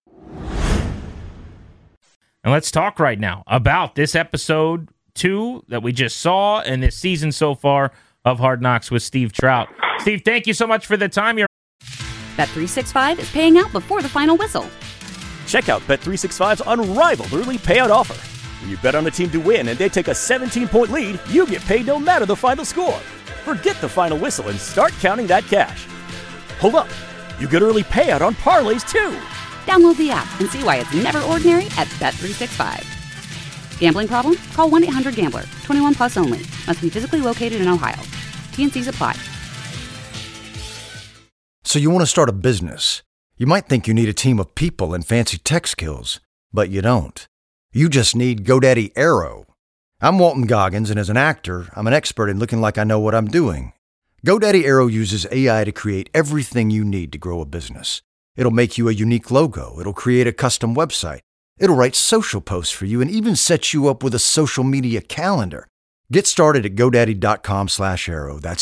And let's talk right now about this episode 2 that we just saw and this season so far of Hard Knocks with Steve Trout. Steve, thank you so much for the time. Bet365 is paying out before the final whistle. Check out Bet365's unrivaled early payout offer. When you bet on a team to win and they take a 17-point lead, you get paid no matter the final score. Forget the final whistle and start counting that cash. Hold up. You get early payout on parlays, too. Download the app and see why it's never ordinary at Bet365. Gambling problem? Call 1-800-GAMBLER. 21 plus only. Must be physically located in Ohio. T&Cs apply. So you want to start a business. You might think you need a team of people and fancy tech skills, but you don't. You just need GoDaddy Aero. I'm Walton Goggins, and as an actor, I'm an expert in looking like I know what I'm doing. GoDaddy Aero uses AI to create everything you need to grow a business. It'll make you a unique logo. It'll create a custom website. It'll write social posts for you and even set you up with a social media calendar. Get started at GoDaddy.com/Aero. That's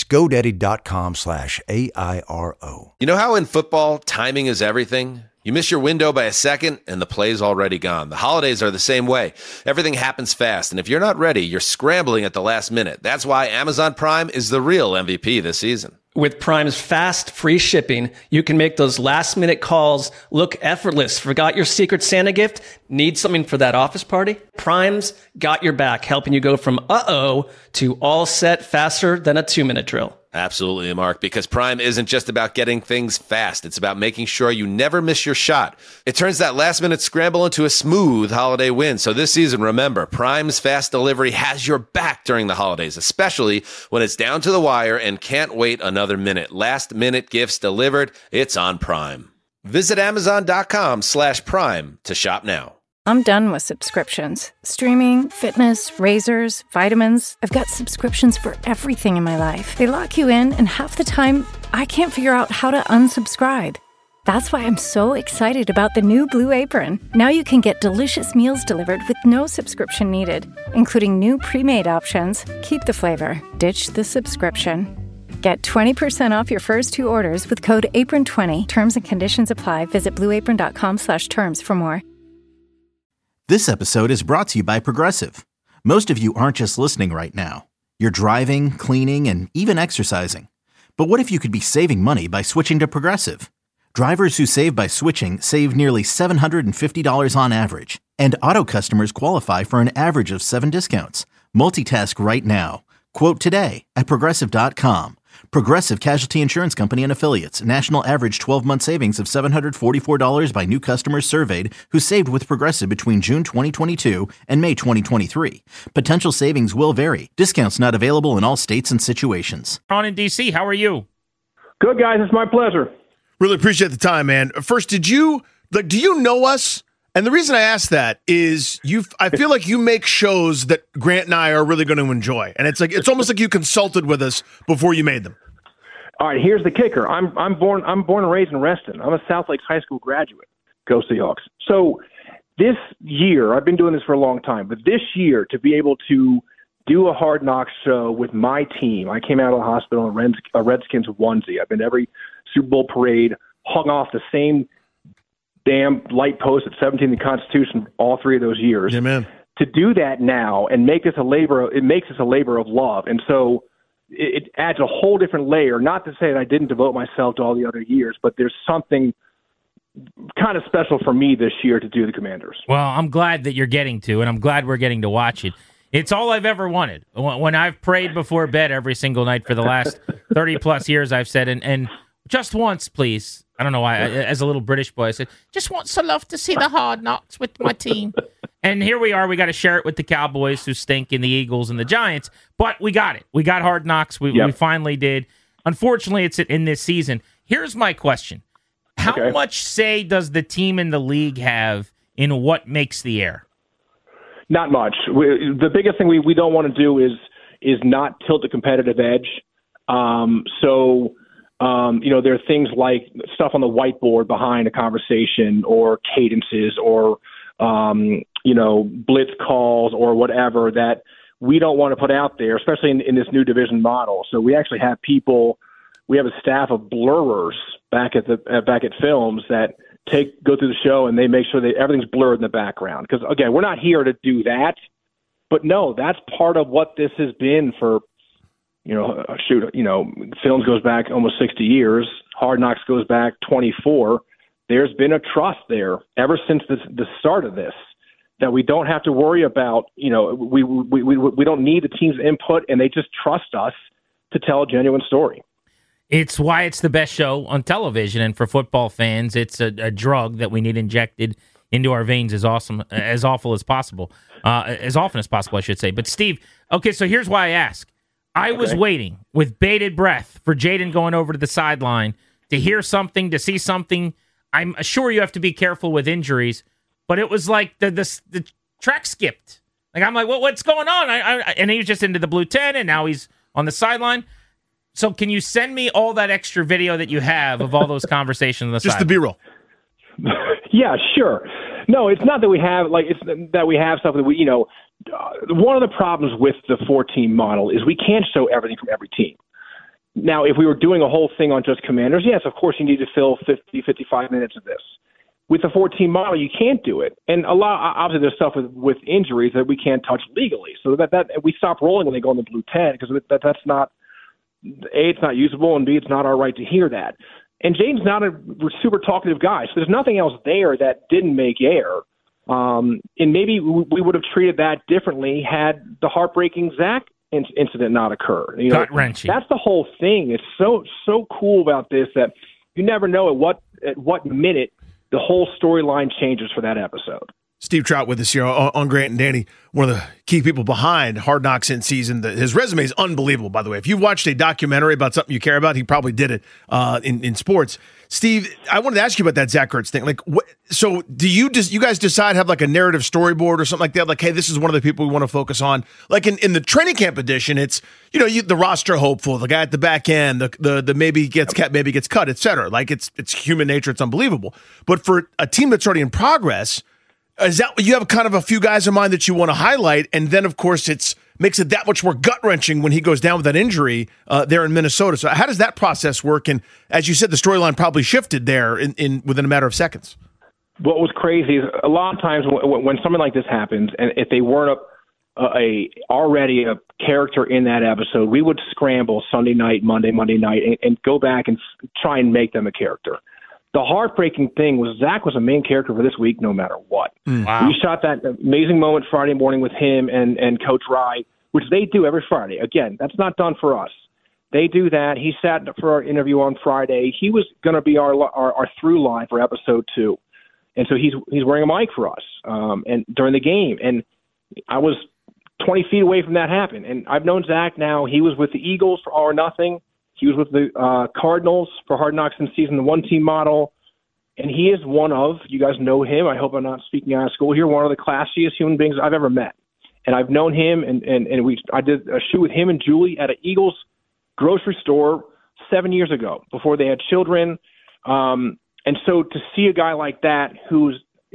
GoDaddy.com/AIRO. You know how in football, timing is everything? You miss your window by a second, and the play's already gone. The holidays are the same way. Everything happens fast, and if you're not ready, you're scrambling at the last minute. That's why Amazon Prime is the real MVP this season. With Prime's fast, free shipping, you can make those last-minute calls look effortless. Forgot your Secret Santa gift? Need something for that office party? Prime's got your back, helping you go from uh-oh to all set faster than a 2-minute drill. Absolutely, Mark, because Prime isn't just about getting things fast. It's about making sure you never miss your shot. It turns that last-minute scramble into a smooth holiday win. So this season, remember, Prime's fast delivery has your back during the holidays, especially when it's down to the wire and can't wait another minute. Last-minute gifts delivered, it's on Prime. Visit Amazon.com/Prime to shop now. I'm done with subscriptions. Streaming, fitness, razors, vitamins. I've got subscriptions for everything in my life. They lock you in, and half the time, I can't figure out how to unsubscribe. That's why I'm so excited about the new Blue Apron. Now you can get delicious meals delivered with no subscription needed, including new pre-made options. Keep the flavor, ditch the subscription. Get 20% off your first 2 orders with code APRON20. Terms and conditions apply. Visit blueapron.com/terms for more. This episode is brought to you by Progressive. Most of you aren't just listening right now. You're driving, cleaning, and even exercising. But what if you could be saving money by switching to Progressive? Drivers who save by switching save nearly $750 on average. And auto customers qualify for an average of 7 discounts. Multitask right now. Quote today at Progressive.com. Progressive Casualty Insurance Company and Affiliates. National average 12-month savings of $744 by new customers surveyed who saved with Progressive between June 2022 and May 2023. Potential savings will vary. Discounts not available in all states and situations. Ron in D.C., how are you? Good, guys. It's my pleasure. Really appreciate the time, man. First, do you know us? And the reason I ask that is I feel like you make shows that Grant and I are really going to enjoy. And it's almost like you consulted with us before you made them. All right, here's the kicker. I'm born and raised in Reston. I'm a South Lakes High School graduate. Go Seahawks. So this year, I've been doing this for a long time, but this year to be able to do a Hard Knocks show with my team. I came out of the hospital in a Redskins onesie. I've been to every Super Bowl parade, hung off the same damn light post at 17 in the Constitution all 3 of those years. Yeah, man. To do that now and make this it makes this a labor of love. And so it adds a whole different layer. Not to say that I didn't devote myself to all the other years, but there's something kind of special for me this year to do the Commanders. Well, I'm glad that you're getting to, and I'm glad we're getting to watch it. It's all I've ever wanted. When I've prayed before bed every single night for the last 30-plus years, I've said, and just once, please. I don't know why. As a little British boy, I said, just want so love to see the Hard Knocks with my team. And here we are. We got to share it with the Cowboys, who stink, and the Eagles and the Giants. But we got it. We got Hard Knocks. We finally did. Unfortunately, it's in this season. Here's my question. How much say does the team in the league have in what makes the air? Not much. The biggest thing we don't want to do is not tilt the competitive edge. There are things like stuff on the whiteboard behind a conversation or cadences or, blitz calls or whatever that we don't want to put out there, especially in this new division model. So we actually have we have a staff of blurrers back at Films that go through the show and they make sure that everything's blurred in the background. Because again, we're not here to do that, but no, that's part of what this has been for, Films goes back almost 60 years. Hard Knocks goes back 24. There's been a trust there ever since the start of this that we don't have to worry about. We don't need the team's input, and they just trust us to tell a genuine story. It's why it's the best show on television, and for football fans, it's a drug that we need injected into our veins as awful as possible, as often as possible, I should say. But Steve, okay, so here's why I ask. I was waiting with bated breath for Jaden going over to the sideline to hear something, to see something. I'm sure you have to be careful with injuries, but it was like the track skipped. Like I'm like, what's going on? And he was just into the blue 10, and now he's on the sideline. So can you send me all that extra video that you have of all those conversations on the just sideline? The B-roll. Yeah, sure. No, it's not that we have it's that we have stuff that we one of the problems with the 4-team model is we can't show everything from every team. Now, if we were doing a whole thing on just Commanders, yes, of course you need to fill 50, 55 minutes of this. With the 4-team model, you can't do it. And obviously there's stuff with injuries that we can't touch legally. So that we stop rolling when they go on the blue 10 because that's not, A, it's not usable, and B, it's not our right to hear that. And Jaden's not a super talkative guy, so there's nothing else there that didn't make air. And maybe we would have treated that differently had the heartbreaking Zach incident not occur. Gut-wrenching. That's the whole thing. It's so cool about this that you never know at what minute the whole storyline changes for that episode. Steve Trout with us here on Grant and Danny, one of the key people behind Hard Knocks in season. His resume is unbelievable, by the way. If you've watched a documentary about something you care about, he probably did it in sports. Steve, I wanted to ask you about that Zach Ertz thing. So do you guys decide, have like a narrative storyboard or something like that? Like, hey, this is one of the people we want to focus on. Like in the training camp edition, it's, the roster hopeful, the guy at the back end, the maybe gets cut, et cetera. Like it's human nature. It's unbelievable. But for a team that's already in progress, is that you have kind of a few guys in mind that you want to highlight, and then of course makes it that much more gut wrenching when he goes down with that injury there in Minnesota. So how does that process work? And as you said, the storyline probably shifted there in within a matter of seconds. What was crazy is a lot of times when something like this happens, and if they weren't already a character in that episode, we would scramble Sunday night, Monday night, and go back and try and make them a character. The heartbreaking thing was Zach was a main character for this week no matter what. Wow. We shot that amazing moment Friday morning with him and Coach Rye, which they do every Friday. Again, that's not done for us. They do that. He sat for our interview on Friday. He was going to be our through line for episode 2. And so he's wearing a mic for us and during the game. And I was 20 feet away from that happening. And I've known Zach now. He was with the Eagles for All or Nothing. He was with the Cardinals for Hard Knocks in season, the 1-team model. And he is one of, you guys know him, I hope I'm not speaking out of school here, one of the classiest human beings I've ever met. And I've known him, and I did a shoot with him and Julie at an Eagles grocery store 7 years ago, before they had children. And so to see a guy like that who's,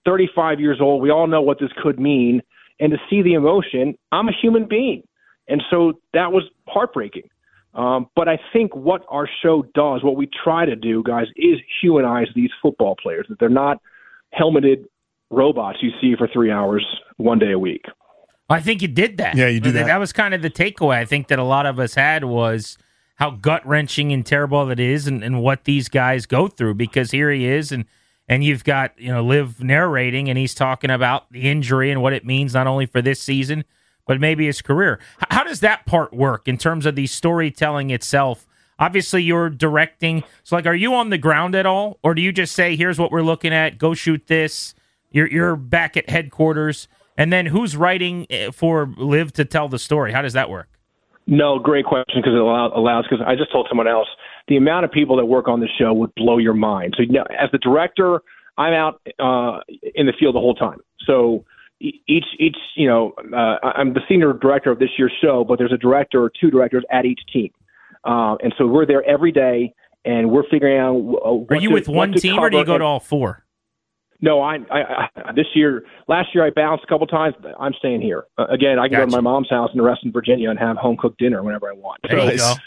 35 years old. We all know what this could mean. And to see the emotion, I'm a human being. And so that was heartbreaking. But I think what our show does, what we try to do, guys, is humanize these football players, that they're not helmeted robots you see for 3 hours one day a week. I think you did that. Yeah, you do that. That was kind of the takeaway I think that a lot of us had was how gut-wrenching and terrible it is and what these guys go through, because here he is and you've got, Liv narrating, and he's talking about the injury and what it means not only for this season, but maybe his career. How does that part work in terms of the storytelling itself? Obviously, you're directing. So, are you on the ground at all? Or do you just say, here's what we're looking at, go shoot this? You're back at headquarters. And then who's writing for Liv to tell the story? How does that work? No, great question, because it allows, because I just told someone else, the amount of people that work on the show would blow your mind. So as the director, I'm out in the field the whole time. So each I'm the senior director of this year's show, but there's a director or two directors at each team. And so we're there every day, and we're figuring out. Are you with one team, or do you go to all four? No, I last year I bounced a couple times. I'm staying here. Again, I can go to my mom's house in Reston, Virginia, and have home cooked dinner whenever I want. There you go.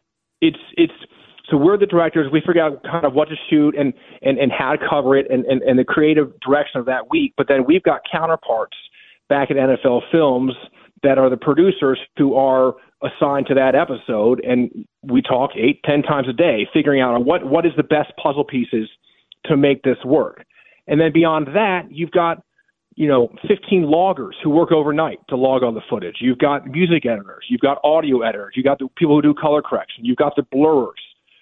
So we're the directors. We figure out kind of what to shoot and how to cover it and the creative direction of that week. But then we've got counterparts back at NFL Films that are the producers who are assigned to that episode, and we talk 8-10 times a day, figuring out what is the best puzzle pieces to make this work. And then beyond that, you've got 15 loggers who work overnight to log all the footage. You've got music editors. You've got audio editors. You've got the people who do color correction. You've got the blurrers.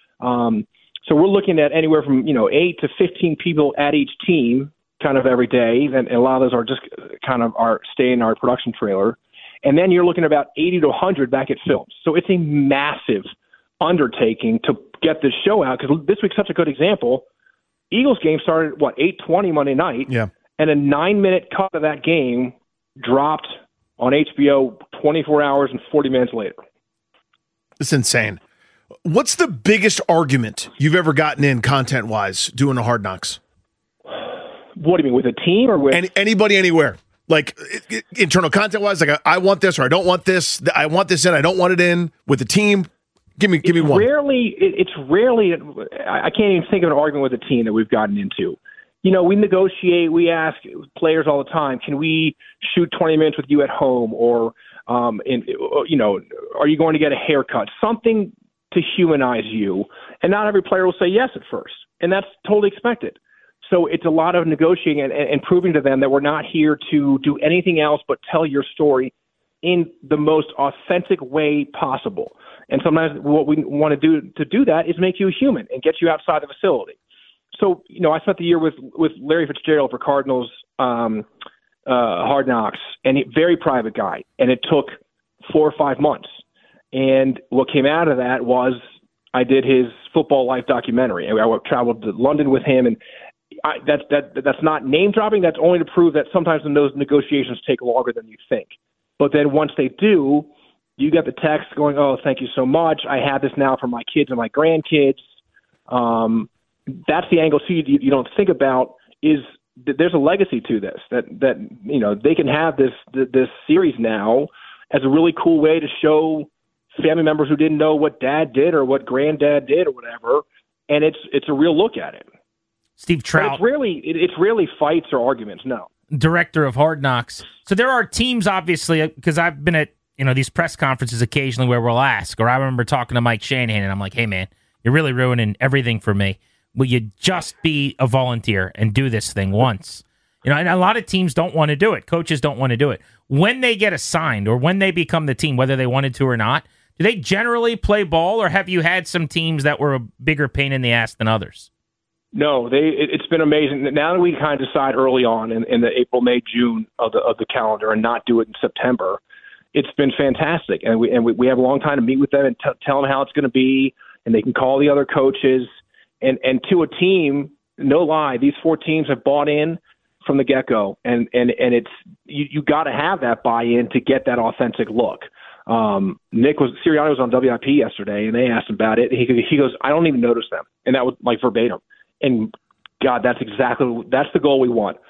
So we're looking at anywhere from 8 to 15 people at each team, kind of every day, and a lot of those are just kind of stay in our production trailer. And then you're looking at about 80 to 100 back at Films. So it's a massive undertaking to get this show out, because this week's such a good example. Eagles game started, 8:20 Monday night, and a 9-minute cut of that game dropped on HBO 24 hours and 40 minutes later. It's insane. What's the biggest argument you've ever gotten in content-wise doing a Hard Knocks? What do you mean, with a team or with anybody, anywhere? Like internal content-wise, like I want this or I don't want this. I want this in, I don't want it in. With the team, give me one. It's rarely. I can't even think of an argument with a team that we've gotten into. We negotiate. We ask players all the time, can we shoot 20 minutes with you at home, or are you going to get a haircut? Something to humanize you. And not every player will say yes at first, and that's totally expected. So it's a lot of negotiating and proving to them that we're not here to do anything else but tell your story in the most authentic way possible. And sometimes what we want to do that is make you a human and get you outside the facility. So, I spent the year with Larry Fitzgerald for Cardinals Hard Knocks, and very private guy. And it took 4 or 5 months. And what came out of that was I did his football life documentary. And I traveled to London with him, and that's not name dropping. That's only to prove that sometimes those negotiations take longer than you think. But then once they do, you get the text going, "Oh, thank you so much. I have this now for my kids and my grandkids." That's the angle too you don't think about, is that there's a legacy to this, that they can have this series now as a really cool way to show family members who didn't know what dad did or what granddad did or whatever, and it's a real look at it. Steve Trout. It's rarely fights or arguments. No. Director of Hard Knocks. So there are teams, obviously, because I've been at these press conferences occasionally where we'll ask, or I remember talking to Mike Shanahan, and I'm like, "Hey man, you're really ruining everything for me. Will you just be a volunteer and do this thing once?" And a lot of teams don't want to do it. Coaches don't want to do it. When they get assigned or when they become the team, whether they wanted to or not, do they generally play ball, or have you had some teams that were a bigger pain in the ass than others? No, it's been amazing. Now that we kind of decide early on in the April, May, June of the calendar and not do it in September, it's been fantastic. And we have a long time to meet with them and tell them how it's going to be, and they can call the other coaches. And to a team, no lie, these 4 teams have bought in from the get-go, and it's you got to have that buy-in to get that authentic look. Sirianni was on WIP yesterday, and they asked him about it. He goes, "I don't even notice them," and that was like verbatim. And God, that's the goal we want.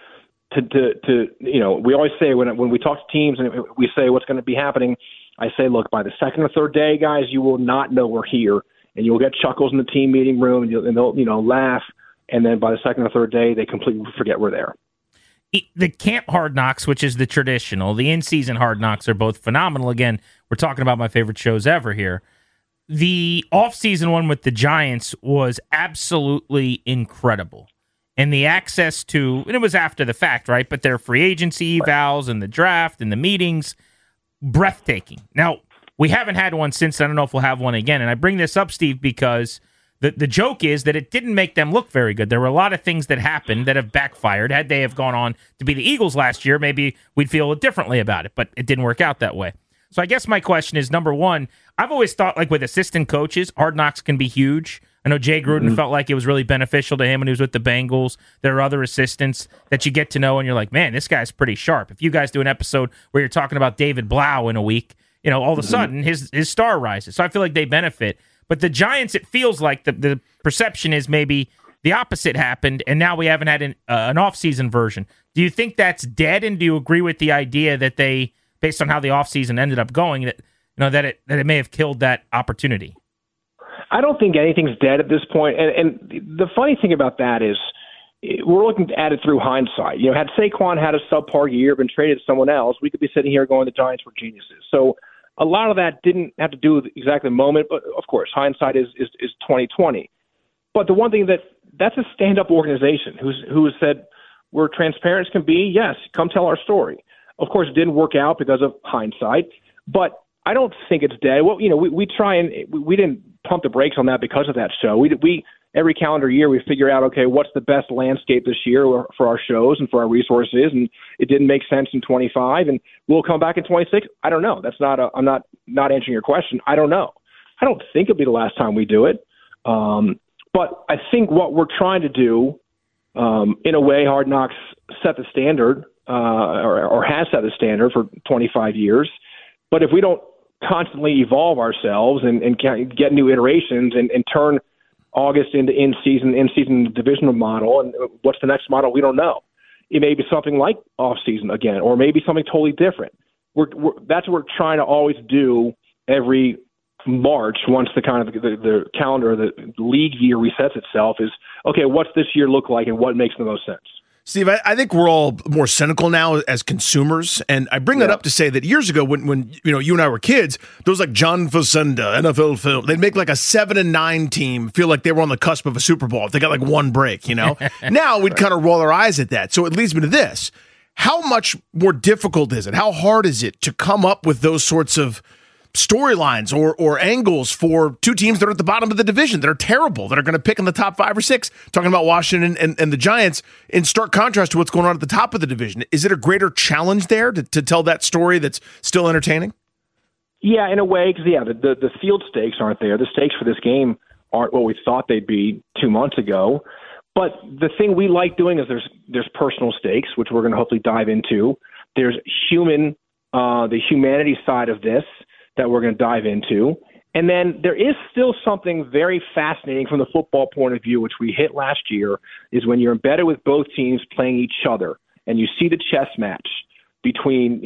we always say when we talk to teams and we say what's going to be happening, I say, look, by the second or third day, guys, you will not know we're here, and you'll get chuckles in the team meeting room, and they'll laugh, and then by the second or third day, they completely forget we're there. The camp Hard Knocks, which is the traditional, the in-season Hard Knocks are both phenomenal. Again, we're talking about my favorite shows ever here. The off-season one with the Giants was absolutely incredible. And the access to, and it was after the fact, right? But their free agency evals and the draft and the meetings, breathtaking. Now, we haven't had one since. I don't know if we'll have one again. And I bring this up, Steve, because the joke is that it didn't make them look very good. There were a lot of things that happened that have backfired. Had they have gone on to be the Eagles last year, maybe we'd feel differently about it, but it didn't work out that way. So I guess my question is, number one, I've always thought, like with assistant coaches, Hard Knocks can be huge. I know Jay Gruden felt like it was really beneficial to him when he was with the Bengals. There are other assistants that you get to know, and you're like, man, this guy's pretty sharp. If you guys do an episode where you're talking about David Blau in a week, all of a sudden his star rises. So I feel like they benefit. But the Giants, it feels like the perception is maybe the opposite happened, and now we haven't had an off-season version. Do you think that's dead, and do you agree with the idea that they, based on how the off-season ended up going, that it may have killed that opportunity? I don't think anything's dead at this point. And the funny thing about that is we're looking at it through hindsight. Had Saquon had a subpar year, been traded to someone else, we could be sitting here going, the Giants were geniuses. So a lot of that didn't have to do with exactly the moment, but of course, hindsight is 20/20. But the one thing that's a stand-up organization who has said we're transparent as can be. Yes, come tell our story. Of course, it didn't work out because of hindsight, but I don't think it's dead. Well, we try and we didn't pump the brakes on that because of that show. We every calendar year we figure out, okay, what's the best landscape this year for our shows and for our resources, and it didn't make sense in 25, and we'll come back in 26. I don't know. I'm not answering your question. I don't know. I don't think it'll be the last time we do it. But I think what we're trying to do, in a way, Hard Knocks set the standard, or has set the standard for 25 years. But if we don't constantly evolve ourselves and get new iterations and turn August into in-season divisional model, and what's the next model, we don't know. It may be something like off-season again, or maybe something totally different. That's what we're trying to always do every March, once the calendar, the league year resets itself, is, okay, what's this year look like and what makes the most sense? Steve, I think we're all more cynical now as consumers, and I bring that up to say that years ago, when you and I were kids, there was like John Facenda, NFL film. They'd make like a 7-9 team feel like they were on the cusp of a Super Bowl if they got like one break. Now we'd kind of roll our eyes at that. So it leads me to this: how much more difficult is it? How hard is it to come up with those sorts of storylines or angles for two teams that are at the bottom of the division that are terrible, that are going to pick in the top 5 or 6, talking about Washington and the Giants, in stark contrast to what's going on at the top of the division? Is it a greater challenge there to tell that story that's still entertaining? Yeah, in a way, because the field stakes aren't there. The stakes for this game aren't what we thought they'd be 2 months ago. But the thing we like doing is there's personal stakes, which we're going to hopefully dive into. There's the humanity side of this that we're going to dive into. And then there is still something very fascinating from the football point of view, which we hit last year, is when you're embedded with both teams playing each other and you see the chess match between,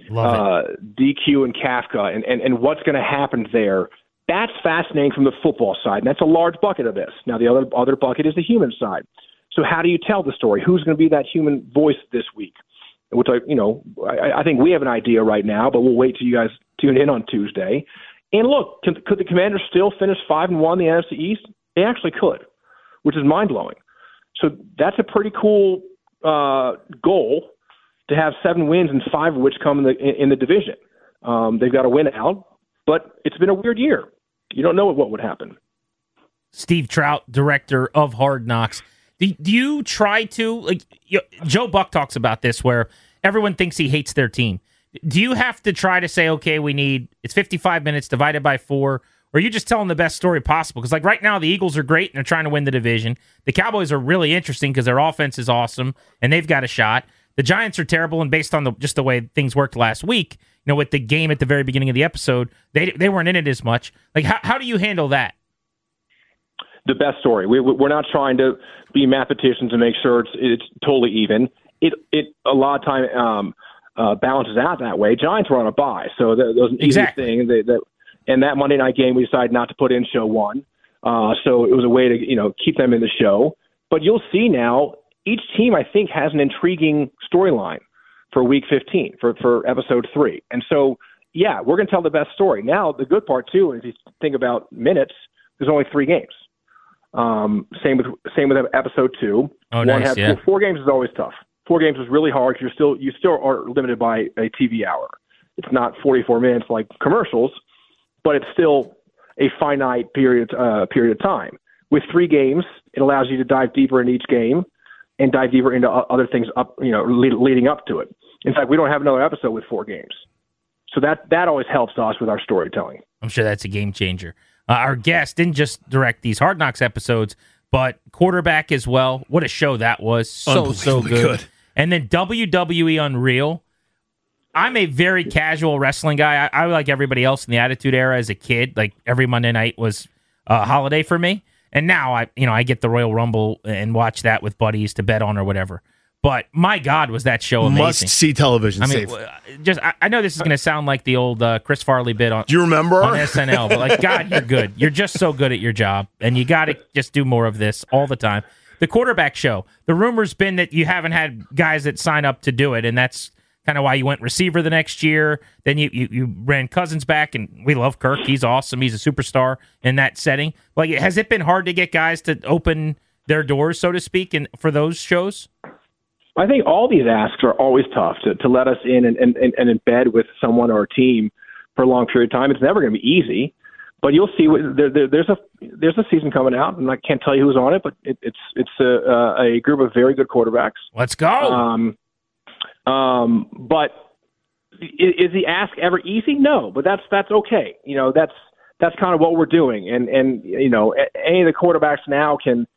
DQ and Kafka and what's going to happen there. That's fascinating from the football side, and that's a large bucket of this. Now, the other bucket is the human side. So how do you tell the story? Who's going to be that human voice this week? Which I think we have an idea right now, but we'll wait till you guys tune in on Tuesday. And look, could the Commanders still finish 5-1 in the NFC East? They actually could, which is mind-blowing. So that's a pretty cool goal, to have 7 wins and 5 of which come in the division. They've got to win out, but it's been a weird year. You don't know what would happen. Steve Trout, director of Hard Knocks. Do you try to, Joe Buck talks about this, where everyone thinks he hates their team. Do you have to try to say, okay, it's 55 minutes divided by 4, or are you just telling the best story possible? Because right now the Eagles are great and they're trying to win the division. The Cowboys are really interesting because their offense is awesome and they've got a shot. The Giants are terrible, and based on just the way things worked last week, with the game at the very beginning of the episode, they weren't in it as much. How do you handle that? The best story. We're not trying to be mathematicians and make sure it's totally even. it a lot of time balances out that way. Giants were on a bye, so that was an easy thing. And that Monday night game, we decided not to put in show 1. So it was a way to, keep them in the show. But you'll see now, each team, I think, has an intriguing storyline for Week 15, for Episode 3. And so, yeah, we're going to tell the best story. Now, the good part, too, if you think about minutes, there's only 3 games. Same with Episode 2. Oh, nice, yeah. 4 games is always tough. 4 games is really hard because you still are limited by a TV hour. It's not 44 minutes like commercials, but it's still a finite period of time. With 3 games, it allows you to dive deeper in each game and dive deeper into other things leading up to it. In fact, we don't have another episode with 4 games. So that always helps us with our storytelling. I'm sure that's a game changer. Our guest didn't just direct these Hard Knocks episodes, but quarterback as well. What a show that was. So good. And then WWE Unreal. I'm a very casual wrestling guy. I like everybody else in the Attitude Era as a kid. Like every Monday night was a holiday for me. And now I get the Royal Rumble and watch that with buddies to bet on or whatever. But my God, was that show amazing? Must see television. I know this is going to sound like the old Chris Farley bit on. Do you remember on SNL? But like, God, you're good. You're just so good at your job, and you got to just do more of this all the time. The quarterback show. The rumor's been that you haven't had guys that sign up to do it, and that's kind of why you went receiver the next year. Then you ran Cousins back, and we love Kirk. He's awesome. He's a superstar in that setting. Like, has it been hard to get guys to open their doors, so to speak, for those shows? I think all these asks are always tough to let us in and embed with someone or a team for a long period of time. It's never going to be easy, but you'll see there's a season coming out, and I can't tell you who's on it, but it's a group of very good quarterbacks. Let's go. But is the ask ever easy? No, but that's okay. That's kind of what we're doing, and any of the quarterbacks now can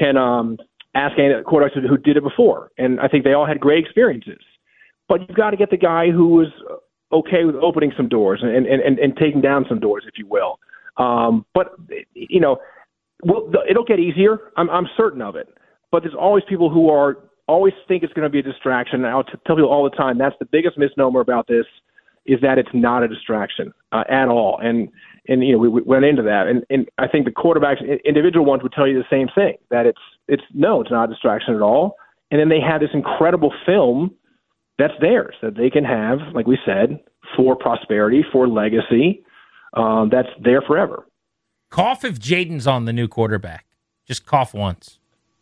ask any of the quarterbacks who did it before, and I think they all had great experiences. But you've got to get the guy who was okay with opening some doors and taking down some doors, if you will. But it'll get easier. I'm certain of it. But there's always people who always think it's going to be a distraction. And I'll tell people all the time that's the biggest misnomer about this is that it's not a distraction at all. And we went into that, and I think the quarterbacks, individual ones, would tell you the same thing, that it's not a distraction at all. And then they have this incredible film that's theirs that they can have, like we said, for prosperity, for legacy. That's there forever. Cough if Jaden's on the new quarterback. Just cough once.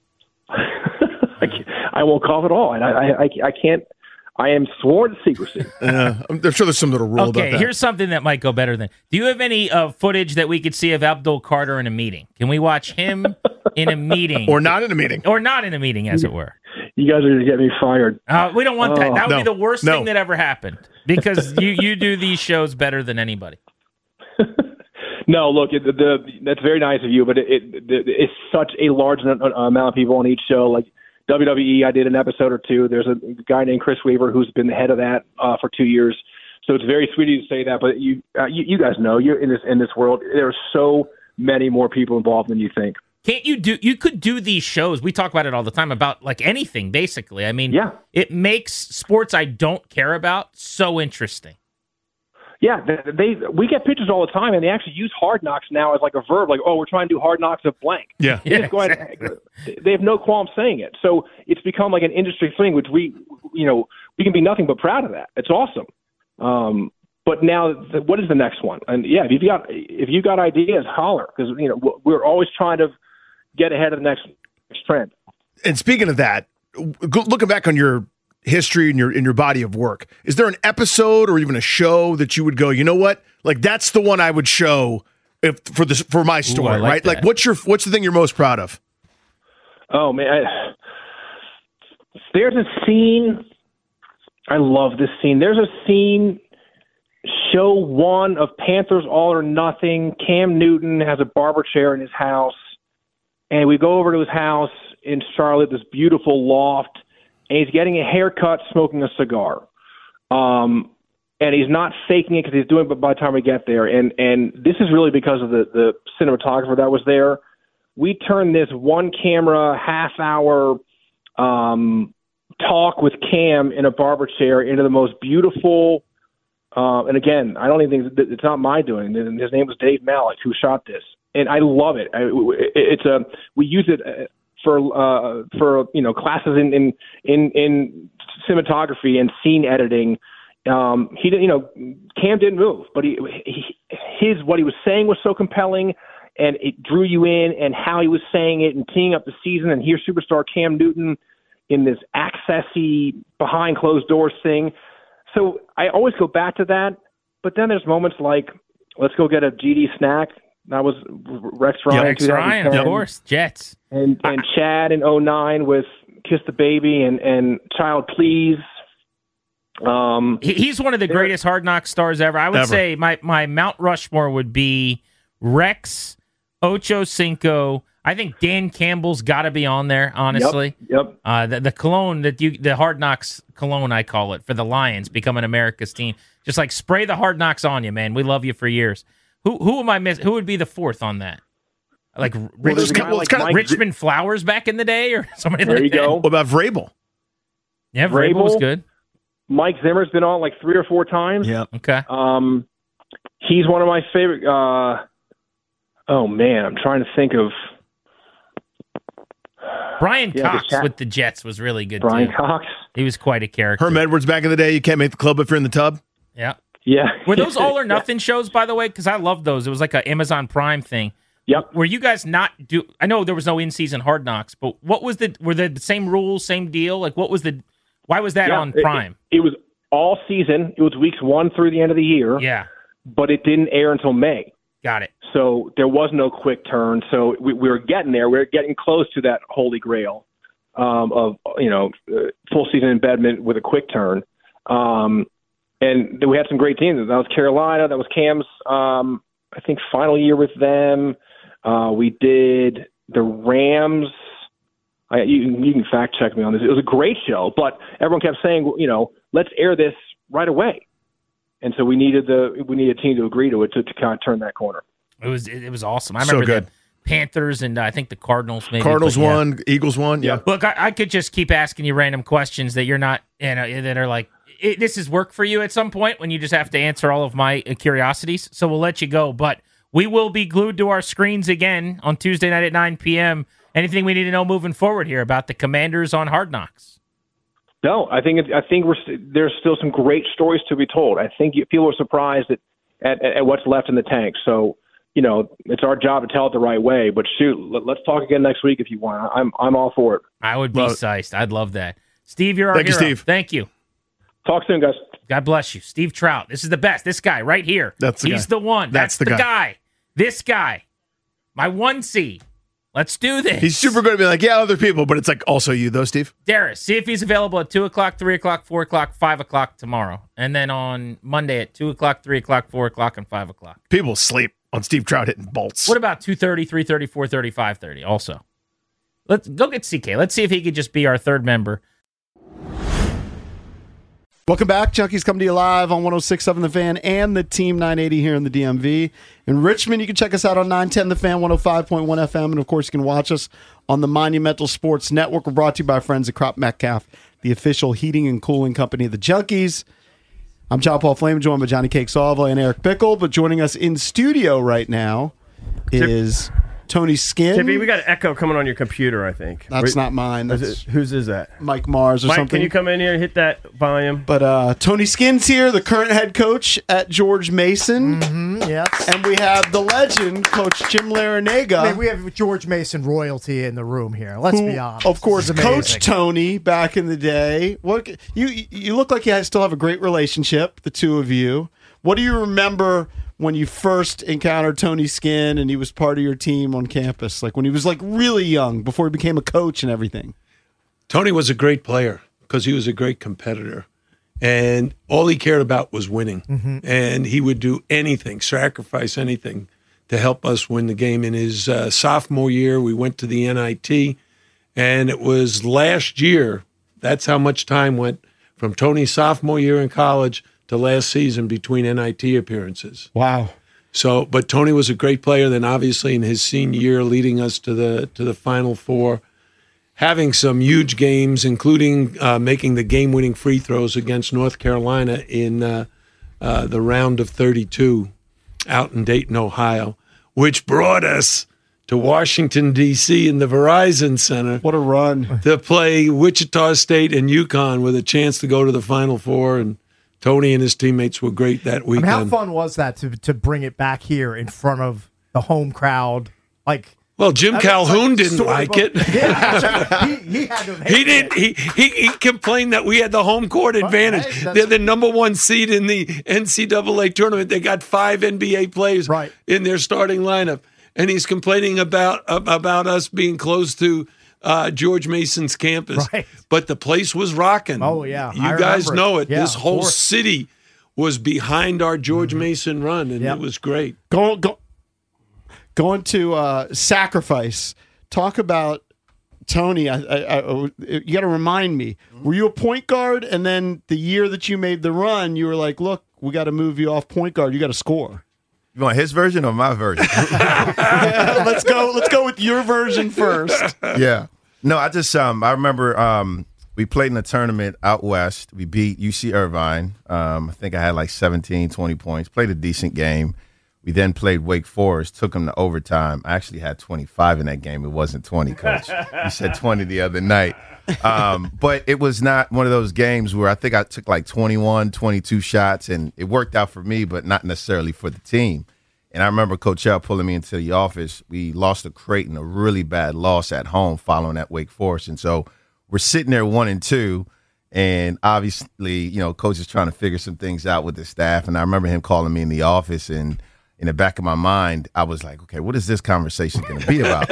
I won't cough at all, and I can't. I am sworn to secrecy. I'm sure there's some little rule about that. Okay, here's something that might go better than. Do you have any footage that we could see of Abdul Carter in a meeting? Can we watch him in a meeting? Or not in a meeting. Or not in a meeting, as it were. You guys are going to get me fired. We don't want that. That would be the worst thing that ever happened, because you do these shows better than anybody. No, look, that's very nice of you, but it's such a large amount of people on each show. Like WWE, I did an episode or 2. There's a guy named Chris Weaver who's been the head of that for 2 years. So it's very sweet of you to say that. But you guys know, you're in this world. There are so many more people involved than you think. Can't you do? You could do these shows. We talk about it all the time about like anything, basically. I mean, yeah. It makes sports I don't care about so interesting. Yeah, we get pitches all the time, and they actually use Hard Knocks now as like a verb, like, oh, we're trying to do Hard Knocks of blank. Yeah, They have no qualm saying it. So it's become like an industry thing, which we can be nothing but proud of that. It's awesome. But now, what is the next one? And yeah, if you got ideas, holler, because we're always trying to get ahead of the next trend. And speaking of that, looking back on your history in your body of work, is there an episode or even a show that you would go, you know what, like that's the one I would show for my story? Ooh, right? Like what's the thing you're most proud of? Oh man, there's a scene. I love this scene. There's a scene, show 1 of Panthers All or Nothing. Cam Newton has a barber chair in his house, and we go over to his house in Charlotte, this beautiful loft, and he's getting a haircut, smoking a cigar. And he's not faking it because he's doing it by the time we get there. And this is really because of the cinematographer that was there. We turned this one camera, half-hour talk with Cam in a barber chair into the most beautiful. And again, I don't even think it's not my doing. His name was Dave Malik, who shot this, and I love it. We use it for classes in cinematography and scene editing. He didn't, Cam didn't move, but what he was saying was so compelling, and it drew you in, and how he was saying it and teeing up the season. And here's superstar Cam Newton in this accessy behind closed doors thing. So I always go back to that, but then there's moments like, let's go get a GD snack. That was Rex Ryan. Rex Ryan, of course, Jets. And Chad in 2009 with Kiss the Baby and Child Please. He's one of the greatest Hard Knocks stars ever. I would say my Mount Rushmore would be Rex, Ocho Cinco. I think Dan Campbell's got to be on there, honestly. Yep. The cologne the Hard Knocks cologne, I call it, for the Lions becoming America's team. Just like spray the Hard Knocks on you, man. We love you for years. Who am I missing? Who would be the fourth on that? Like Richmond Flowers back in the day, or somebody there like that. There you go. What about Vrabel? Yeah, Vrabel was good. Mike Zimmer's been on like 3 or 4 times. Yeah. Okay. He's one of my favorite. Oh man, I'm trying to think of. Brian Cox with the Jets was really good. Brian Cox. He was quite a character. Herm Edwards back in the day. You can't make the club if you're in the tub. Yeah. Yeah. Were those all or nothing shows, by the way? Because I loved those. It was like an Amazon Prime thing. Yep. Were you guys not do? I know there was no in-season Hard Knocks, but what was were they the same rules, same deal? Like, what was why was that on Prime? It was all season. It was weeks 1 through the end of the year. Yeah. But it didn't air until May. Got it. So there was no quick turn. So we were getting there. We were getting close to that holy grail of full season embedment with a quick turn. And we had some great teams. That was Carolina. That was Cam's, I think, final year with them. We did the Rams. You can fact check me on this. It was a great show, but everyone kept saying, let's air this right away. And so we needed a team to agree to it to kind of turn that corner. It was awesome. I remember the Panthers and I think the Cardinals maybe. Cardinals won, Eagles won. Yeah. Look, I could just keep asking you random questions that you're not, that are like, this is work for you at some point when you just have to answer all of my curiosities. So we'll let you go, but we will be glued to our screens again on Tuesday night at 9 p.m. Anything we need to know moving forward here about the Commanders on Hard Knocks? No, I think there's still some great stories to be told. I think people are surprised at what's left in the tank. So, it's our job to tell it the right way. But shoot, let's talk again next week if you want. I'm all for it. I would be psyched. I'd love that. Steve, you're our hero. Thank you, Steve. Thank you. Talk soon, guys. God bless you. Steve Trout. This is the best. This guy right here. He's the one. That's the guy. This guy. My 1C. Let's do this. He's super good at being like, yeah, other people, but it's like also you, though, Steve. Darius, see if he's available at 2 o'clock, 3 o'clock, 4 o'clock, 5 o'clock tomorrow. And then on Monday at 2 o'clock, 3 o'clock, 4 o'clock, and 5 o'clock. People sleep on Steve Trout hitting bolts. What about 2:30, 3:30, 4:30, 5:30 also? Let's go get CK. Let's see if he could just be our third member. Welcome back. Junkies coming to you live on 106.7 The Fan and the Team 980 here in the DMV. In Richmond, you can check us out on 910 The Fan, 105.1 FM. And, of course, you can watch us on the Monumental Sports Network. We're brought to you by our friends at Crop Metcalf, the official heating and cooling company of the Junkies. I'm John Paul Flame, joined by Johnny Cake Salva and Eric Bickle. But joining us in studio right now is Tony Skinn. Tippy, we got an echo coming on your computer, I think. That's not mine. Whose is that? Mike Mars or Mike, something. Can you come in here and hit that volume? But Tony Skinn's here, the current head coach at George Mason. Mm-hmm, yes. And we have the legend, Coach Jim Larinaga. I mean, we have George Mason royalty in the room here. Let's be honest. Of course, Coach Tony back in the day. What you look like you still have a great relationship, the two of you. What do you remember when you first encountered Tony Skinn and he was part of your team on campus? Like when he was like really young, before he became a coach and everything. Tony was a great player because he was a great competitor. And all he cared about was winning. Mm-hmm. And he would do anything, sacrifice anything to help us win the game. In his sophomore year, we went to the NIT. And it was last year, that's how much time went from Tony's sophomore year in college to last season between NIT appearances. Wow. So, but Tony was a great player. Then obviously in his senior year, leading us to the Final Four. having some huge games, including making the game-winning free throws against North Carolina in the round of 32 out in Dayton, Ohio, which brought us to Washington, D.C. in the Verizon Center. What a run. To play Wichita State and UConn with a chance to go to the Final Four. And Tony and his teammates were great that weekend. How fun was that to bring it back here in front of the home crowd? Well, Jim Calhoun didn't like it. Yeah, he had to. He didn't. He complained that we had the home court advantage. They're the number one seed in the NCAA tournament. They got 5 NBA players in their starting lineup, and he's complaining about us being close to George Mason's campus. Right. But the place was rocking. Oh yeah, you guys know it. Yeah, this whole city was behind our George Mason run, and it was great. Going to Sacrifice. Talk about Tony. You got to remind me. Were you a point guard? And then the year that you made the run, you were like, "Look, we got to move you off point guard. You got to score." You want his version or my version? Yeah, let's go with your version first. Yeah. No, I remember we played in a tournament out west. We beat UC Irvine. I think I had like 17, 20 points. Played a decent game. We then played Wake Forest, took them to overtime. I actually had 25 in that game. It wasn't 20, Coach. You said 20 the other night. But it was not one of those games where I think I took like 21, 22 shots, and it worked out for me, but not necessarily for the team. And I remember Coach L pulling me into the office. We lost to Creighton, a really bad loss at home following that Wake Forest. And so we're sitting there 1-2, and obviously, Coach is trying to figure some things out with the staff. And I remember him calling me in the office, and in the back of my mind, I was like, okay, what is this conversation going to be about?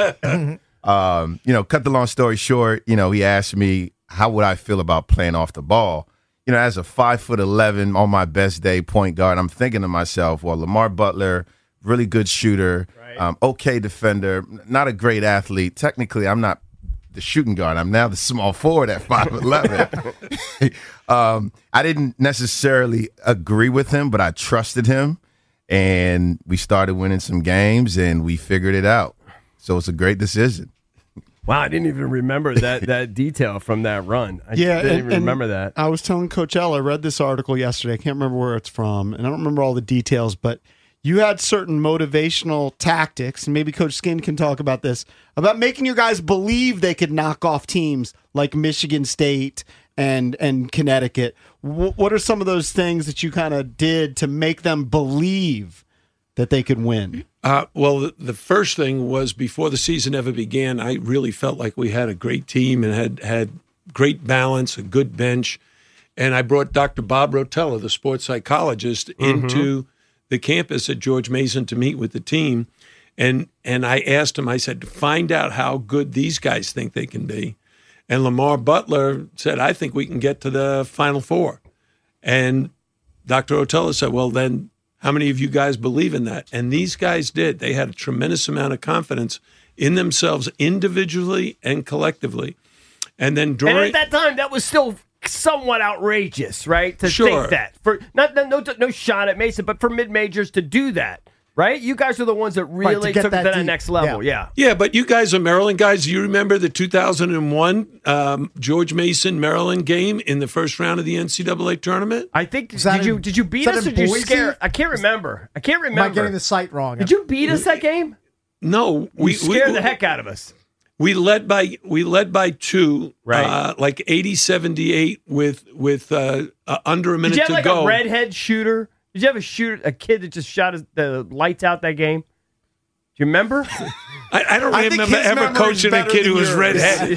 Cut the long story short, he asked me, how would I feel about playing off the ball? As a 5'11" on my best day point guard, I'm thinking to myself, well, Lamar Butler, really good shooter, okay defender, not a great athlete. Technically, I'm not the shooting guard. I'm now the small forward at 5'11". I didn't necessarily agree with him, but I trusted him. And we started winning some games, and we figured it out. So it's a great decision. Wow, I didn't even remember that detail from that run. I didn't even remember that. I was telling Coach L, I read this article yesterday. I can't remember where it's from, and I don't remember all the details, but you had certain motivational tactics, and maybe Coach Skin can talk about this, about making your guys believe they could knock off teams like Michigan State and Connecticut. What are some of those things that you kind of did to make them believe that they could win? Well, the first thing was before the season ever began, I really felt like we had a great team and had great balance, a good bench. And I brought Dr. Bob Rotella, the sports psychologist, into the campus at George Mason to meet with the team. And I asked him, I said, find out how good these guys think they can be. And Lamar Butler said, I think we can get to the Final Four. And Dr. Rotella said, well, then how many of you guys believe in that? And these guys did. They had a tremendous amount of confidence in themselves individually and collectively. And then And at that time, that was still somewhat outrageous, right? To think that. For no shot at Mason, but for mid-majors to do that. Right? You guys are the ones that really took it to that next level. Yeah. Yeah, but you guys are Maryland guys. You remember the 2001 George Mason Maryland game in the first round of the NCAA tournament? I think did you beat us or did you scare? I can't remember. Am I getting the site wrong? Did you beat us that game? No, we scared the heck out of us. We led by 2, right? Like 80-78 with under a minute to go. Did you have go. A redhead shooter? Did you have a kid that just shot the lights out that game? Do you remember? I don't remember ever coaching a kid who was redheaded.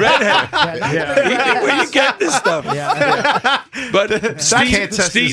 Where you get this stuff? Yeah. But Steve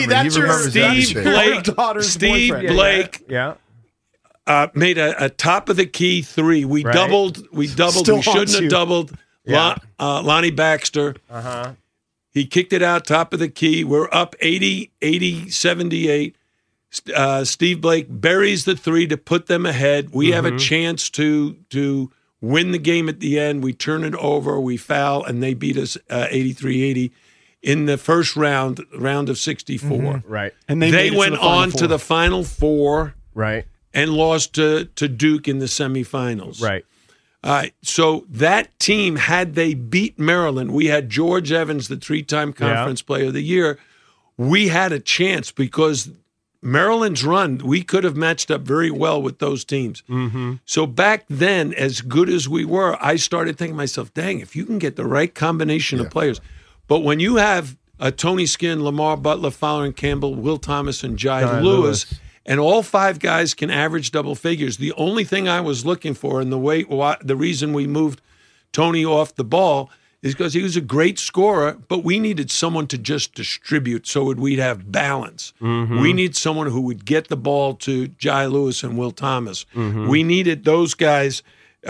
Blake made a top of the key 3. We doubled. Still we shouldn't have doubled. Yeah. Lonnie Baxter. He kicked it out top of the key. We're up 80-78. Steve Blake buries the 3 to put them ahead. We have a chance to win the game at the end. We turn it over. We foul, and they beat us 83-80 in the first round of 64. Right. And they went on to the Final Four. Right. And lost to Duke in the semifinals. Right. All right, so that team, had they beat Maryland, we had George Evans, the 3-time conference player of the year. We had a chance because Maryland's run, we could have matched up very well with those teams. Mm-hmm. So back then, as good as we were, I started thinking to myself, dang, if you can get the right combination of players. But when you have Tony Skinn, Lamar Butler, Fowler Campbell, Will Thomas, and Jai Lewis, and all 5 guys can average double figures, the only thing I was looking for, and the reason we moved Tony off the ball is because he was a great scorer, but we needed someone to just distribute so we'd have balance. Mm-hmm. We need someone who would get the ball to Jai Lewis and Will Thomas. Mm-hmm. We needed those guys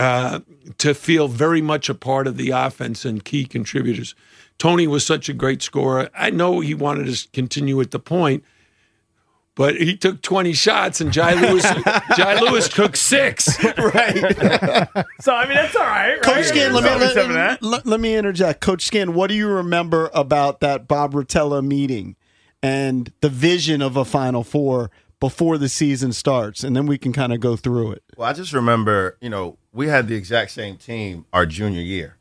to feel very much a part of the offense and key contributors. Tony was such a great scorer. I know he wanted to continue at the point, but he took 20 shots, and Jai Lewis took 6. Right. So, I mean, that's all right. Coach Skinn, Right? let me interject. Coach Skinn, what do you remember about that Bob Rotella meeting and the vision of a Final Four before the season starts? And then we can kind of go through it. Well, I just remember, we had the exact same team our junior year.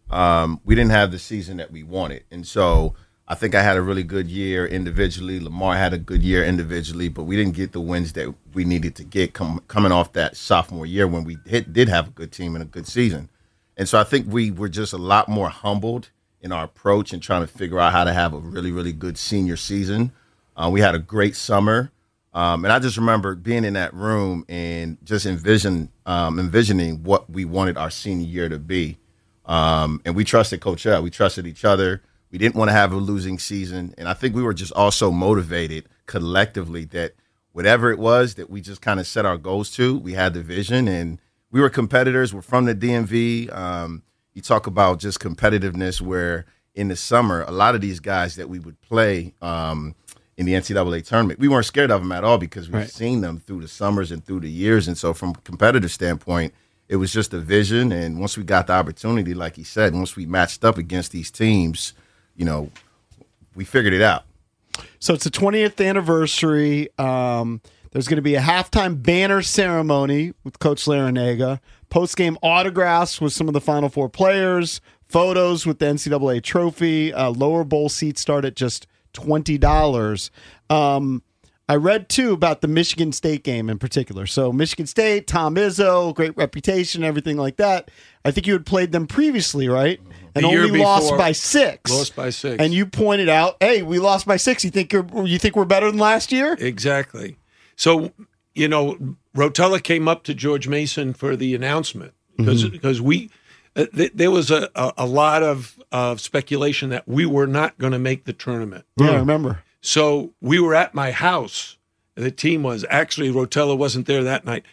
We didn't have the season that we wanted. And so I think I had a really good year individually. Lamar had a good year individually, but we didn't get the wins that we needed to get coming off that sophomore year when we did have a good team and a good season. And so I think we were just a lot more humbled in our approach and trying to figure out how to have a really, really good senior season. We had a great summer. And I just remember being in that room and just envisioning what we wanted our senior year to be. And we trusted Coach L. We trusted each other. We didn't want to have a losing season. And I think we were just also motivated collectively that whatever it was that we just kind of set our goals to, we had the vision and we were competitors. We're from the DMV. You talk about just competitiveness where in the summer, a lot of these guys that we would play in the NCAA tournament, we weren't scared of them at all because we've seen them through the summers and through the years. And so from a competitive standpoint, it was just a vision. And once we got the opportunity, like he said, once we matched up against these teams, we figured it out. So it's the 20th anniversary. There's going to be a halftime banner ceremony with Coach Larrañaga, post-game autographs with some of the Final Four players, photos with the NCAA trophy. Lower bowl seats start at just $20. I read, too, about the Michigan State game in particular. So Michigan State, Tom Izzo, great reputation, everything like that. I think you had played them previously, right? And only lost by 6. Lost by 6. And you pointed out, hey, we lost by 6. You think we're better than last year? Exactly. So, Rotella came up to George Mason for the announcement because we there was a lot of speculation that we were not going to make the tournament. Yeah, I remember. So we were at my house. The team was actually Rotella wasn't there that night.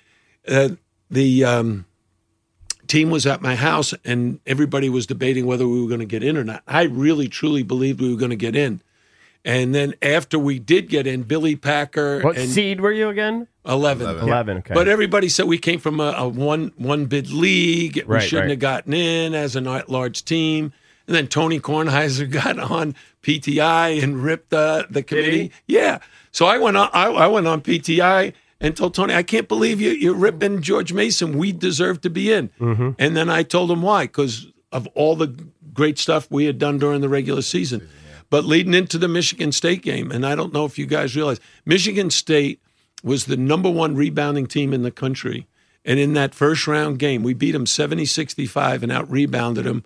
The team was at my house, and everybody was debating whether we were going to get in or not. I really, truly believed we were going to get in. And then after we did get in, Billy Packer. What seed were you again? 11. 11, okay. But everybody said we came from a one bid league. We shouldn't have gotten in as a large team. And then Tony Kornheiser got on PTI and ripped the committee. Yeah. So I went on PTI and told Tony, I can't believe you're ripping George Mason. We deserve to be in. Mm-hmm. And then I told him why, because of all the great stuff we had done during the regular season. But leading into the Michigan State game, and I don't know if you guys realize, Michigan State was the number 1 rebounding team in the country. And in that first round game, we beat them 70-65 and out-rebounded them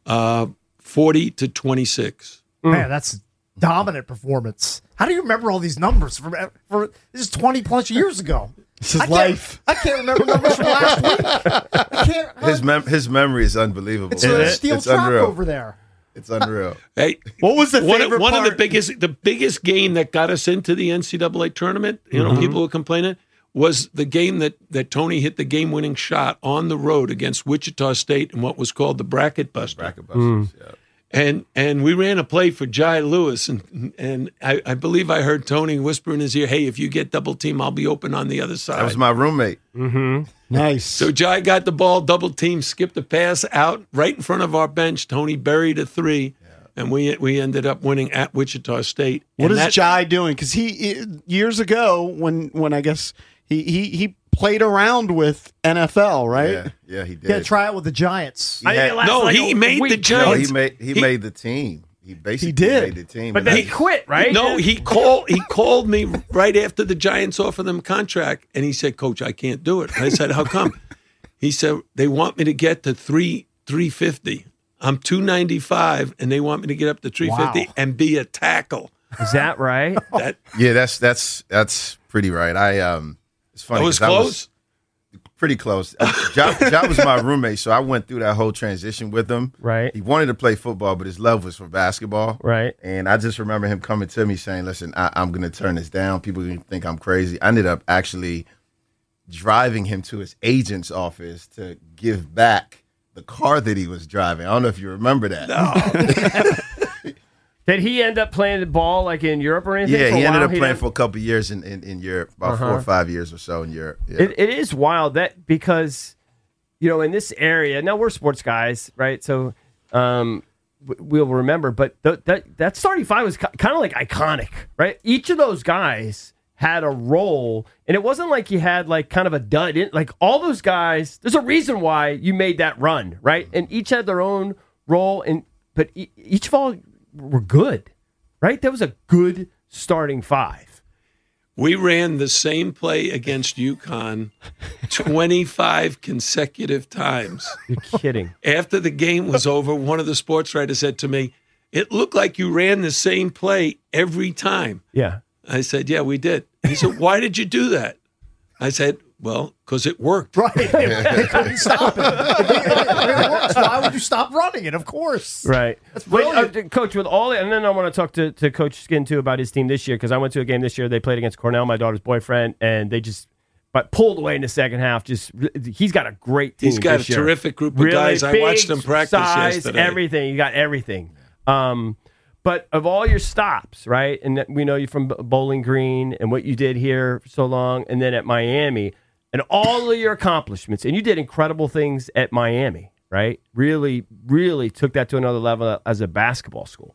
40-26. Man, that's dominant performance. How do you remember all these numbers? This is 20-plus years ago. This is life. I can't remember numbers from last week. I can't. His memory is unbelievable. It's a steel trap unreal. over there. It's unreal. Hey, what was the favorite one part? of the biggest game that got us into the NCAA tournament? People were complaining. Was the game that Tony hit the game-winning shot on the road against Wichita State in what was called the Bracket Buster. Yeah. And we ran a play for Jai Lewis, and I believe I heard Tony whisper in his ear, "Hey, if you get double team, I'll be open on the other side." That was my roommate. Mm-hmm. Nice. So Jai got the ball, double team, skipped a pass out right in front of our bench. Tony buried a 3. And we ended up winning at Wichita State. What is Jai doing? Because he years ago when I guess he played around with NFL, right? Yeah, he did. He had a tryout with the Giants. He made the Giants. He made the team. He basically made the team. But then he quit, right? No, he called me right after the Giants offered him a contract, and he said, "Coach, I can't do it." And I said, "How come?" He said, "They want me to get to 350. I'm 295, and they want me to get up to 350 and be a tackle." Is that right? Yeah, that's pretty right. It's funny. That was close. Pretty close. Ja was my roommate, so I went through that whole transition with him. Right. He wanted to play football, but his love was for basketball. Right. And I just remember him coming to me saying, "Listen, I'm going to turn this down. People are going to think I'm crazy." I ended up actually driving him to his agent's office to give back the car that he was driving. I don't know if you remember that. No. Did he end up playing the ball like in Europe or anything? Yeah, for a he ended while? up playing for a couple of years in Europe, about 4 or 5 years or so in Europe. Yeah. It is wild that because, in this area, now we're sports guys, right? So we'll remember, but that starting five was kind of like iconic, right? Each of those guys had a role, and it wasn't like you had like kind of a dud. Like all those guys, there's a reason why you made that run, right? And each had their own role, but each of all were good, right? That was a good starting five. We ran the same play against UConn 25 consecutive times. You're kidding. After the game was over, one of the sports writers said to me, "It looked like you ran the same play every time." Yeah. I said, "Yeah, we did." He said, "Why did you do that?" I said, "Well, because it worked." Right. They couldn't stop it. If it works, why would you stop running it? Of course. Right. That's brilliant. Coach, with all and then I want to talk to Coach Skin, too, about his team this year, because I went to a game this year. They played against Cornell, my daughter's boyfriend, and they just pulled away in the second half. He's got a great team. He's got this a year. terrific group of Really guys. I big, watched them practice size, yesterday. Everything. You got everything. But of all your stops, right, and we know you from Bowling Green and what you did here for so long, and then at Miami, and all of your accomplishments, and you did incredible things at Miami, right? Really, really took that to another level as a basketball school.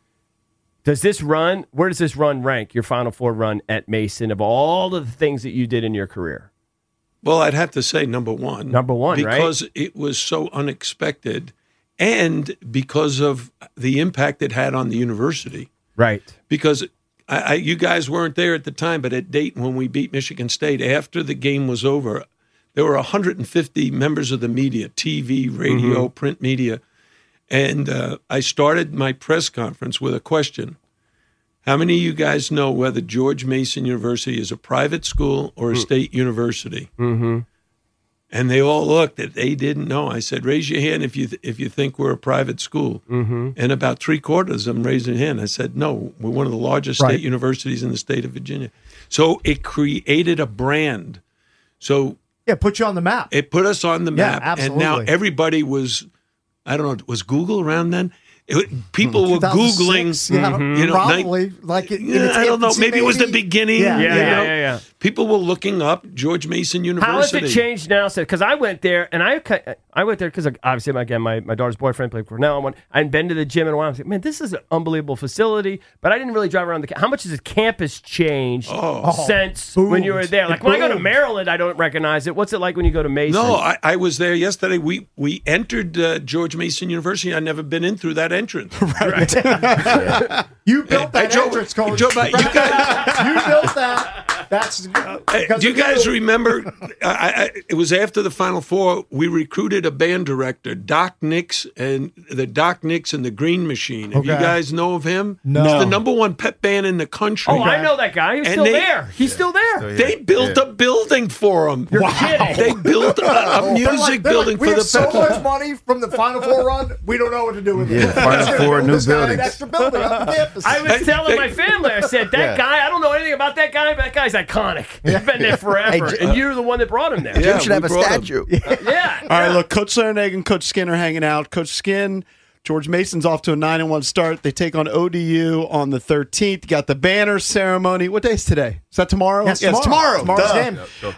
Where does this run rank, your Final Four run at Mason, of all of the things that you did in your career? Well, I'd have to say number one. Number one, right? Because it was so unexpected. And because of the impact it had on the university. Right. Because you guys weren't there at the time, but at Dayton when we beat Michigan State, after the game was over, there were 150 members of the media, TV, radio, print media. And I started my press conference with a question. How many of you guys know whether George Mason University is a private school or a state university? Mm-hmm. And they all looked. They didn't know. I said, "Raise your hand if you think we're a private school." Mm-hmm. And about 3/4 of them raised their hand. I said, "No, we're one of the largest state universities in the state of Virginia." So it created a brand. So put you on the map. It put us on the map. Absolutely. And now everybody was, I don't know, was Google around then? People were Googling, probably I don't know. Maybe it was the beginning. Yeah. People were looking up George Mason University. How has it changed now? Because I went there, and I went there because obviously, again, my daughter's boyfriend played for Cornell. I hadn't been to the gym in a while. I was like, man, this is an unbelievable facility. But I didn't really drive around how much has the campus changed since when you were there? Like when I go to Maryland, I don't recognize it. What's it like when you go to Mason? No, I was there yesterday. We entered George Mason University. I'd never been in through that entrance. Right. You built that entrance, Coach. You guys, you built that. That's. Do you guys remember? It was after the Final Four. We recruited a band director, Doc Nix, and the Green Machine. If you guys know of him, no. He's the number one pep band in the country. Oh, I know that guy. He's still there. He's still there. They built a building for him. You're kidding. They built a music building for the so much money from the Final Four run. We don't know what to do with it. Final Four new buildings. Extra building on the campus. I was telling my family, I said, that guy, I don't know anything about that guy, but that guy's iconic. He's been there forever, and you're the one that brought him there. Jim should have a statue. Yeah. All right, look, Coach Larrañaga and Coach Skin are hanging out. Coach Skin, George Mason's off to a 9-1 start. They take on ODU on the 13th. You got the banner ceremony. What day is today? Is that tomorrow? Yes, it's tomorrow. Tomorrow's game.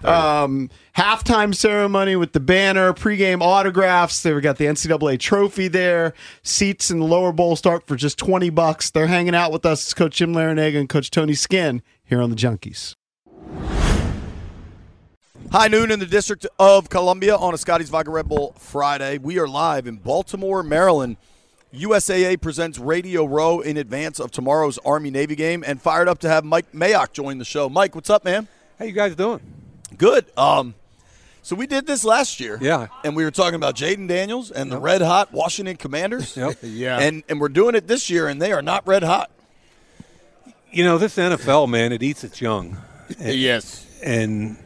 Halftime ceremony with the banner, pregame autographs. They've got the NCAA trophy there. Seats in the lower bowl start for just $20. They're hanging out with us. It's Coach Jim Larrañaga and Coach Tony Skin here on the Junkies. High noon in the District of Columbia on a Scotty's Vodka Red Bull Friday. We are live in Baltimore, Maryland. USAA presents Radio Row in advance of tomorrow's Army-Navy game, and fired up to have Mike Mayock join the show. Mike, what's up, man? How you guys doing? Good. So we did this last year. Yeah. And we were talking about Jaden Daniels and the red-hot Washington Commanders. Yep. Yeah. And we're doing it this year, and they are not red-hot. You know, this NFL, man, it eats its young. Yes. And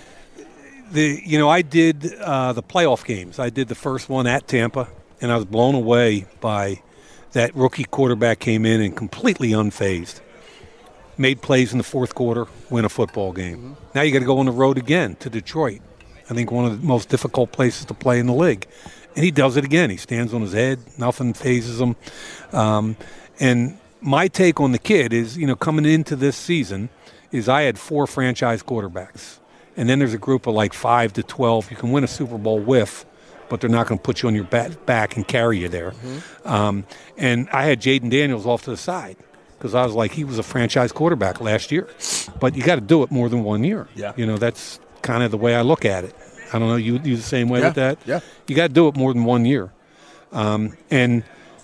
I did the playoff games. I did the first one at Tampa, and I was blown away by that rookie quarterback came in and completely unfazed. Made plays in the fourth quarter, win a football game. Mm-hmm. Now you got to go on the road again to Detroit. I think one of the most difficult places to play in the league. And he does it again. He stands on his head. Nothing phases him. And my take on the kid is, coming into this season, is I had 4 franchise quarterbacks. And then there's a group of like 5 to 12 you can win a Super Bowl with, but they're not going to put you on your back and carry you there. Mm-hmm. And I had Jaden Daniels off to the side because I was like, he was a franchise quarterback last year. But you got to do it more than 1 year. Yeah. That's kind of the way I look at it. I don't know, you the same way with that? Yeah. You got to do it more than 1 year. And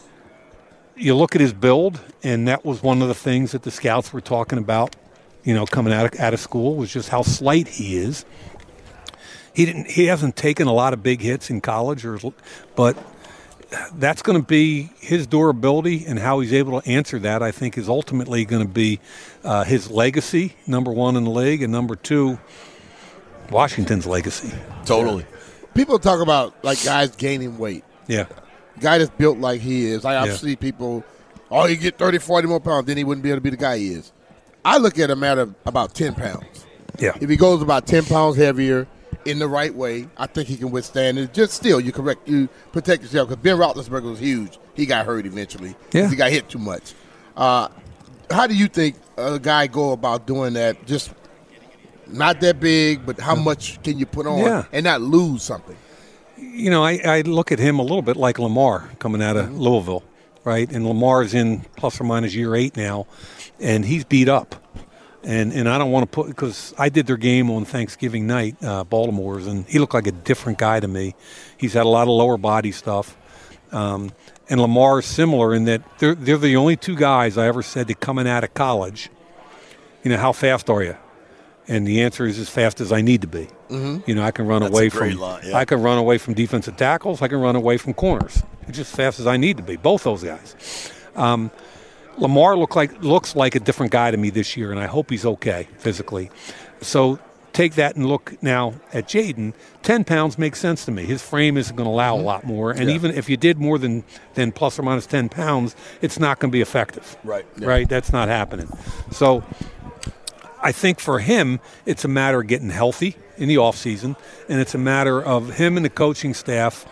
you look at his build, and that was one of the things that the scouts were talking about, coming out of school, was just how slight he is. He hasn't taken a lot of big hits in college, but that's going to be his durability, and how he's able to answer that, I think, is ultimately going to be his legacy, number 1 in the league, and number 2, Washington's legacy. Totally. People talk about guys gaining weight. Yeah. Guy that's built like he is. I see people, he get 30, 40 more pounds, then he wouldn't be able to be the guy he is. I look at him at about 10 pounds. Yeah. If he goes about 10 pounds heavier in the right way, I think he can withstand it. Just still, you protect yourself, because Ben Roethlisberger was huge. He got hurt eventually. Yeah. He got hit too much. How do you think a guy go about doing that? Just not that big, but how much can you put on and not lose something? I look at him a little bit like Lamar coming out of Louisville, right? And Lamar's in plus or minus year 8 now, and he's beat up. And I don't want to because I did their game on Thanksgiving night, Baltimore's, and he looked like a different guy to me. He's had a lot of lower body stuff. And Lamar is similar in that they're the only 2 guys I ever said to coming out of college, how fast are you? And the answer is as fast as I need to be. Mm-hmm. I can run away from I can run away from defensive tackles. I can run away from corners. It's just as fast as I need to be. Both those guys. Lamar looks like a different guy to me this year, and I hope he's okay physically. So take that and look now at Jaden. 10 pounds makes sense to me. His frame isn't going to allow a lot more, and even if you did more than plus or minus 10 pounds, it's not going to be effective. Right. Yeah. Right? That's not happening. So I think for him, it's a matter of getting healthy in the offseason, and it's a matter of him and the coaching staff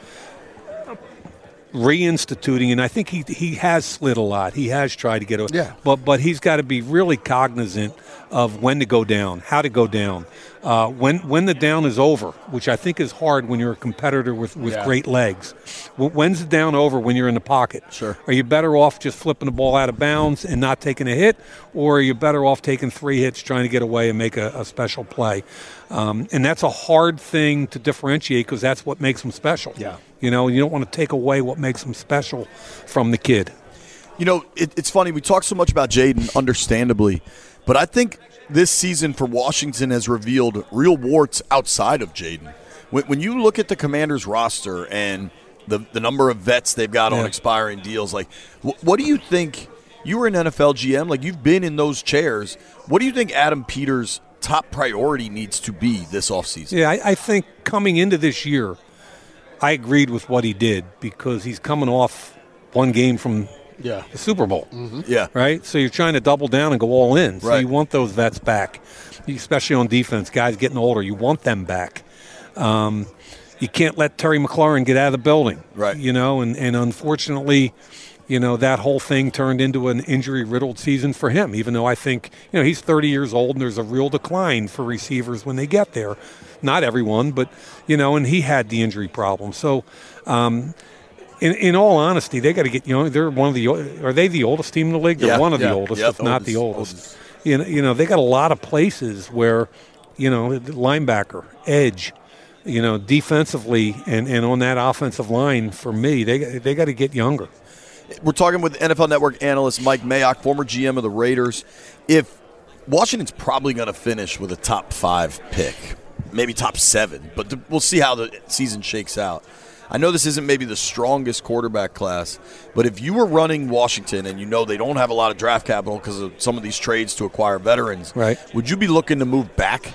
reinstituting, and I think he has slid a lot. He has tried to get away. Yeah. But he's got to be really cognizant of when to go down, how to go down, when the down is over, which I think is hard when you're a competitor with great legs. When's the down over when you're in the pocket? Sure. Are you better off just flipping the ball out of bounds and not taking a hit, or are you better off taking 3 hits trying to get away and make a special play? And that's a hard thing to differentiate because that's what makes them special. Yeah. You don't want to take away what makes them special from the kid. It's funny. We talk so much about Jaden, understandably, but I think this season for Washington has revealed real warts outside of Jaden. When you look at the Commanders roster and the number of vets they've got on expiring deals, what do you think? You were an NFL GM, you've been in those chairs. What do you think Adam Peters' top priority needs to be this offseason? Yeah, I think coming into this year, I agreed with what he did because he's coming off one game from the Super Bowl. Mm-hmm. Yeah. Right? So you're trying to double down and go all in. So right. you want those vets back, especially on defense. Guys getting older, you want them back. You can't let Terry McLaurin get out of the building. Right. And unfortunately, that whole thing turned into an injury-riddled season for him, even though I think, he's 30 years old and there's a real decline for receivers when they get there. Not everyone, but, and he had the injury problem. So, in all honesty, they got to get, they're one of the, are they the oldest team in the league? They're one of the oldest, if not the oldest. They got a lot of places where, linebacker, edge, defensively, and on that offensive line, for me, they got to get younger. We're talking with NFL Network analyst Mike Mayock, former GM of the Raiders. If Washington's probably going to finish with a top 5 pick, maybe top 7, but we'll see how the season shakes out. I know this isn't maybe the strongest quarterback class, but if you were running Washington and they don't have a lot of draft capital because of some of these trades to acquire veterans, right, would you be looking to move back?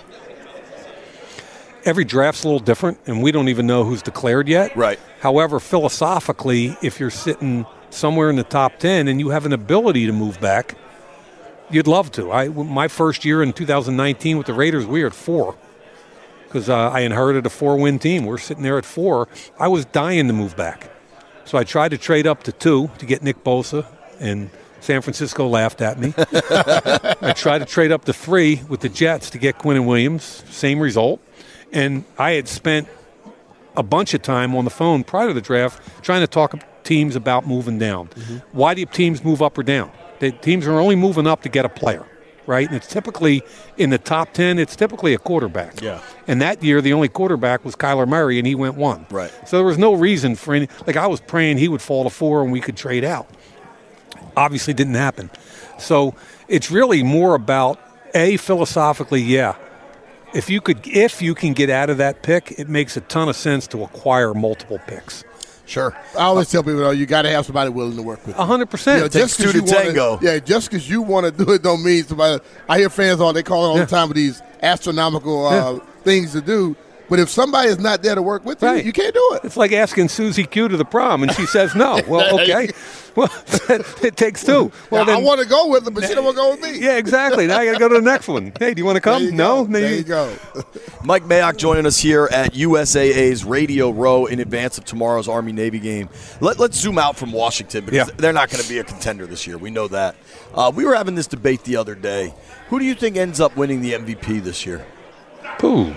Every draft's a little different, and we don't even know who's declared yet. Right. However, philosophically, if you're sitting somewhere in the top 10 and you have an ability to move back, you'd love to. My first year in 2019 with the Raiders, we were at 4 because I inherited a 4-win team. We're sitting there at 4. I was dying to move back. So I tried to trade up to 2 to get Nick Bosa, and San Francisco laughed at me. I tried to trade up to 3 with the Jets to get Quinnen Williams. Same result. And I had spent a bunch of time on the phone prior to the draft trying to talk to teams about moving down. Mm-hmm. Why do teams move up or down? The teams are only moving up to get a player, right? And it's typically in the top 10, it's typically a quarterback. Yeah. And that year, the only quarterback was Kyler Murray, and he went 1. Right. So there was no reason for any – I was praying he would fall to 4 and we could trade out. Obviously didn't happen. So it's really more about, philosophically, if you can get out of that pick, it makes a ton of sense to acquire multiple picks. Sure. I always tell people, you got to have somebody willing to work with you. 100%. Just because you tango. Just because you want to do it don't mean somebody. I hear fans they call it all the time with these astronomical things to do. But if somebody is not there to work with you, you can't do it. It's like asking Susie Q to the prom, and she says no. Well, okay. Well, it takes 2. Well, then, I want to go with her, but she don't want to go with me. Yeah, exactly. Now I got to go to the next one. Hey, do you want to come? No? There you go. Mike Mayock joining us here at USAA's Radio Row in advance of tomorrow's Army-Navy game. Let's zoom out from Washington because they're not going to be a contender this year. We know that. We were having this debate the other day. Who do you think ends up winning the MVP this year? Ooh.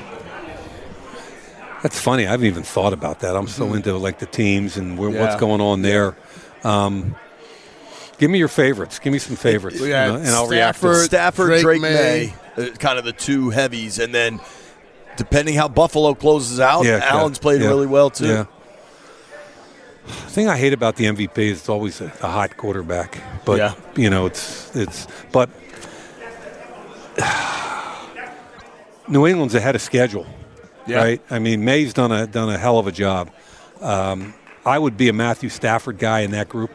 That's funny. I haven't even thought about that. I'm so into the teams and what's going on there. Give me your favorites. Give me some favorites, and I'll react. Stafford, Drake May, kind of the 2 heavies, and then depending how Buffalo closes out, Allen's played really well too. Yeah. The thing I hate about the MVP is it's always a hot quarterback, but it's but New England's ahead of schedule. Right? I mean, May's done a hell of a job. I would be a Matthew Stafford guy in that group.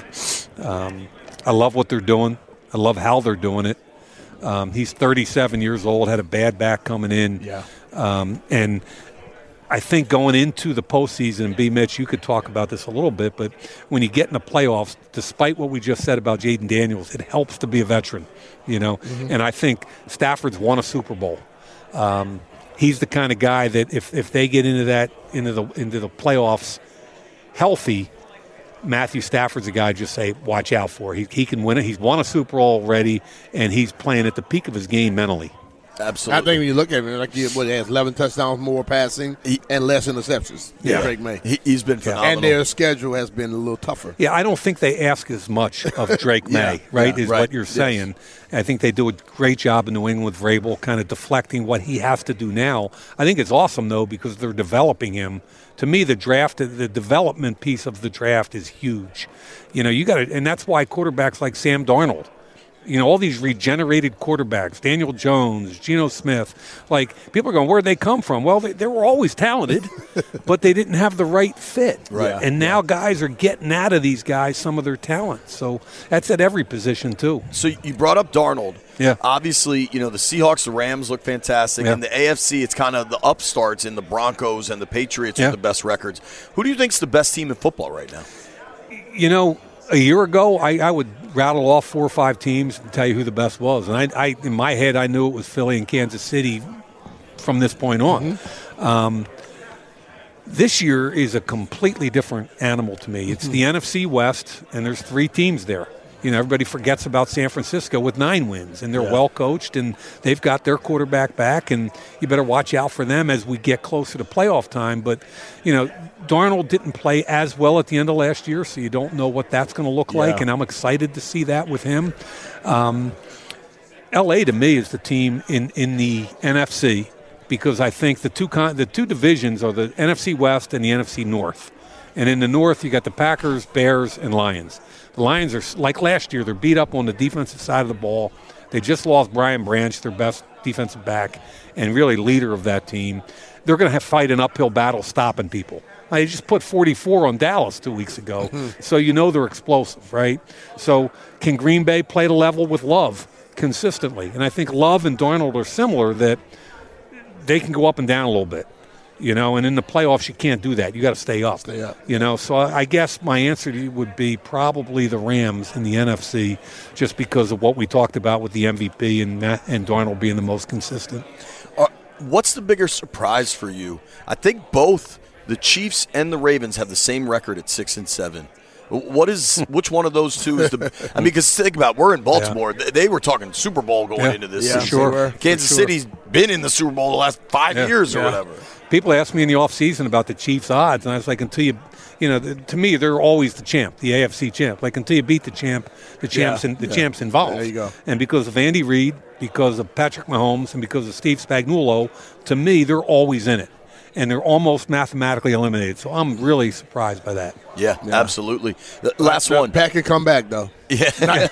I love what they're doing. I love how they're doing it. He's 37 years old, had a bad back coming in. Yeah. And I think going into the postseason, B. Mitch, you could talk about this a little bit, but when you get in the playoffs, despite what we just said about Jaden Daniels, it helps to be a veteran, Mm-hmm. And I think Stafford's won a Super Bowl. He's the kind of guy that if they get into the playoffs healthy, Matthew Stafford's a guy just say watch out for. He can win it. He's won a Super Bowl already, and he's playing at the peak of his game mentally. Absolutely. I think when you look at him, he has 11 touchdowns, more passing, and less interceptions. Drake May. He's been phenomenal. And their schedule has been a little tougher. Yeah, I don't think they ask as much of Drake May, right, what you're saying. Yes. I think they do a great job in New England with Vrabel kind of deflecting what he has to do now. I think it's awesome, though, because they're developing him. To me, the development piece of the draft is huge. You got to, and that's why quarterbacks like Sam Darnold, all these regenerated quarterbacks, Daniel Jones, Geno Smith, people are going, where'd they come from? Well, they were always talented, but they didn't have the right fit. Right. And now guys are getting out of these guys some of their talent. So that's at every position, too. So you brought up Darnold. Yeah. Obviously, the Seahawks, the Rams look fantastic. Yeah. And the AFC, it's kind of the upstarts in the Broncos and the Patriots with the best records. Who do you think is the best team in football right now? A year ago, I would rattle off 4 or 5 teams and tell you who the best was. And I in my head, I knew it was Philly and Kansas City from this point on. Mm-hmm. This year is a completely different animal to me. It's the NFC West, and there's 3 teams there. Everybody forgets about San Francisco with 9 wins, and they're well coached, and they've got their quarterback back, and you better watch out for them as we get closer to playoff time. But, Darnold didn't play as well at the end of last year, so you don't know what that's going to look like, and I'm excited to see that with him. L.A. to me is the team in the NFC because I think the two divisions are the NFC West and the NFC North. And in the North, you got the Packers, Bears, and Lions. The Lions are, like last year, they're beat up on the defensive side of the ball. They just lost Brian Branch, their best defensive back, and really leader of that team. They're going to have to fight an uphill battle stopping people. They just put 44 on Dallas 2 weeks ago, so you know they're explosive, right? So can Green Bay play the level with Love consistently? And I think Love and Darnold are similar, that they can go up and down a little bit, and in the playoffs you can't do that. You got to stay up. So I guess my answer to you would be probably the Rams in the NFC, just because of what we talked about with the MVP and Darnold being the most consistent. What's the bigger surprise for you? I think both the Chiefs and the Ravens have the same record at 6-7. Which one of those two is the? I mean, because think about it, we're in Baltimore. Yeah. They were talking Super Bowl going into this season. Sure. Kansas City's been in the Super Bowl the last 5 years or whatever. People asked me in the offseason about the Chiefs' odds, and I was like, until you, to me, they're always the champ, the AFC champ. Like, until you beat the champ, the champ's involved. There you go. And because of Andy Reid, because of Patrick Mahomes, and because of Steve Spagnuolo, to me, they're always in it. And they're almost mathematically eliminated. So I'm really surprised by that. Yeah. Absolutely. Last one. Pat can come back, though. Yeah.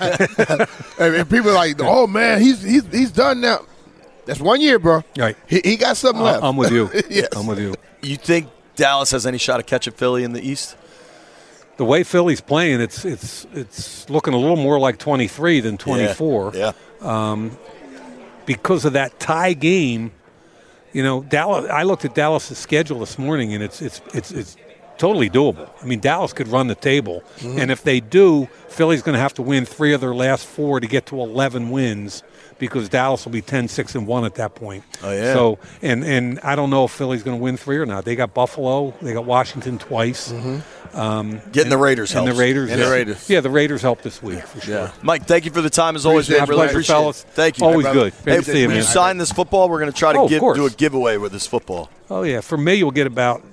And people are like, oh, man, he's done now. That's 1 year, bro. Right. He got something left. I'm with you. Yes. I'm with you. You think Dallas has any shot of catching Philly in the East? The way Philly's playing, it's looking a little more like 23 than 24. Yeah. Because of that tie game. Dallas. I looked at Dallas' schedule this morning, and it's totally doable. I mean, Dallas could run the table, and if they do, Philly's going to have to win 3 of their last 4 to get to 11 wins, because Dallas will be 10-6-1 at that point. Oh yeah. So and I don't know if Philly's going to win 3 or not. They got Buffalo, they got Washington twice. Getting the Raiders helps. And the Raiders. Yeah, the Raiders helped this week for sure. Yeah. Mike, thank you for the time as always. Appreciate it. Really appreciate fellas. it. Thank you. Always good. Hey, to see you, when man. you sign this football, we're going to try to do a giveaway with this football. Oh yeah, for me you'll get about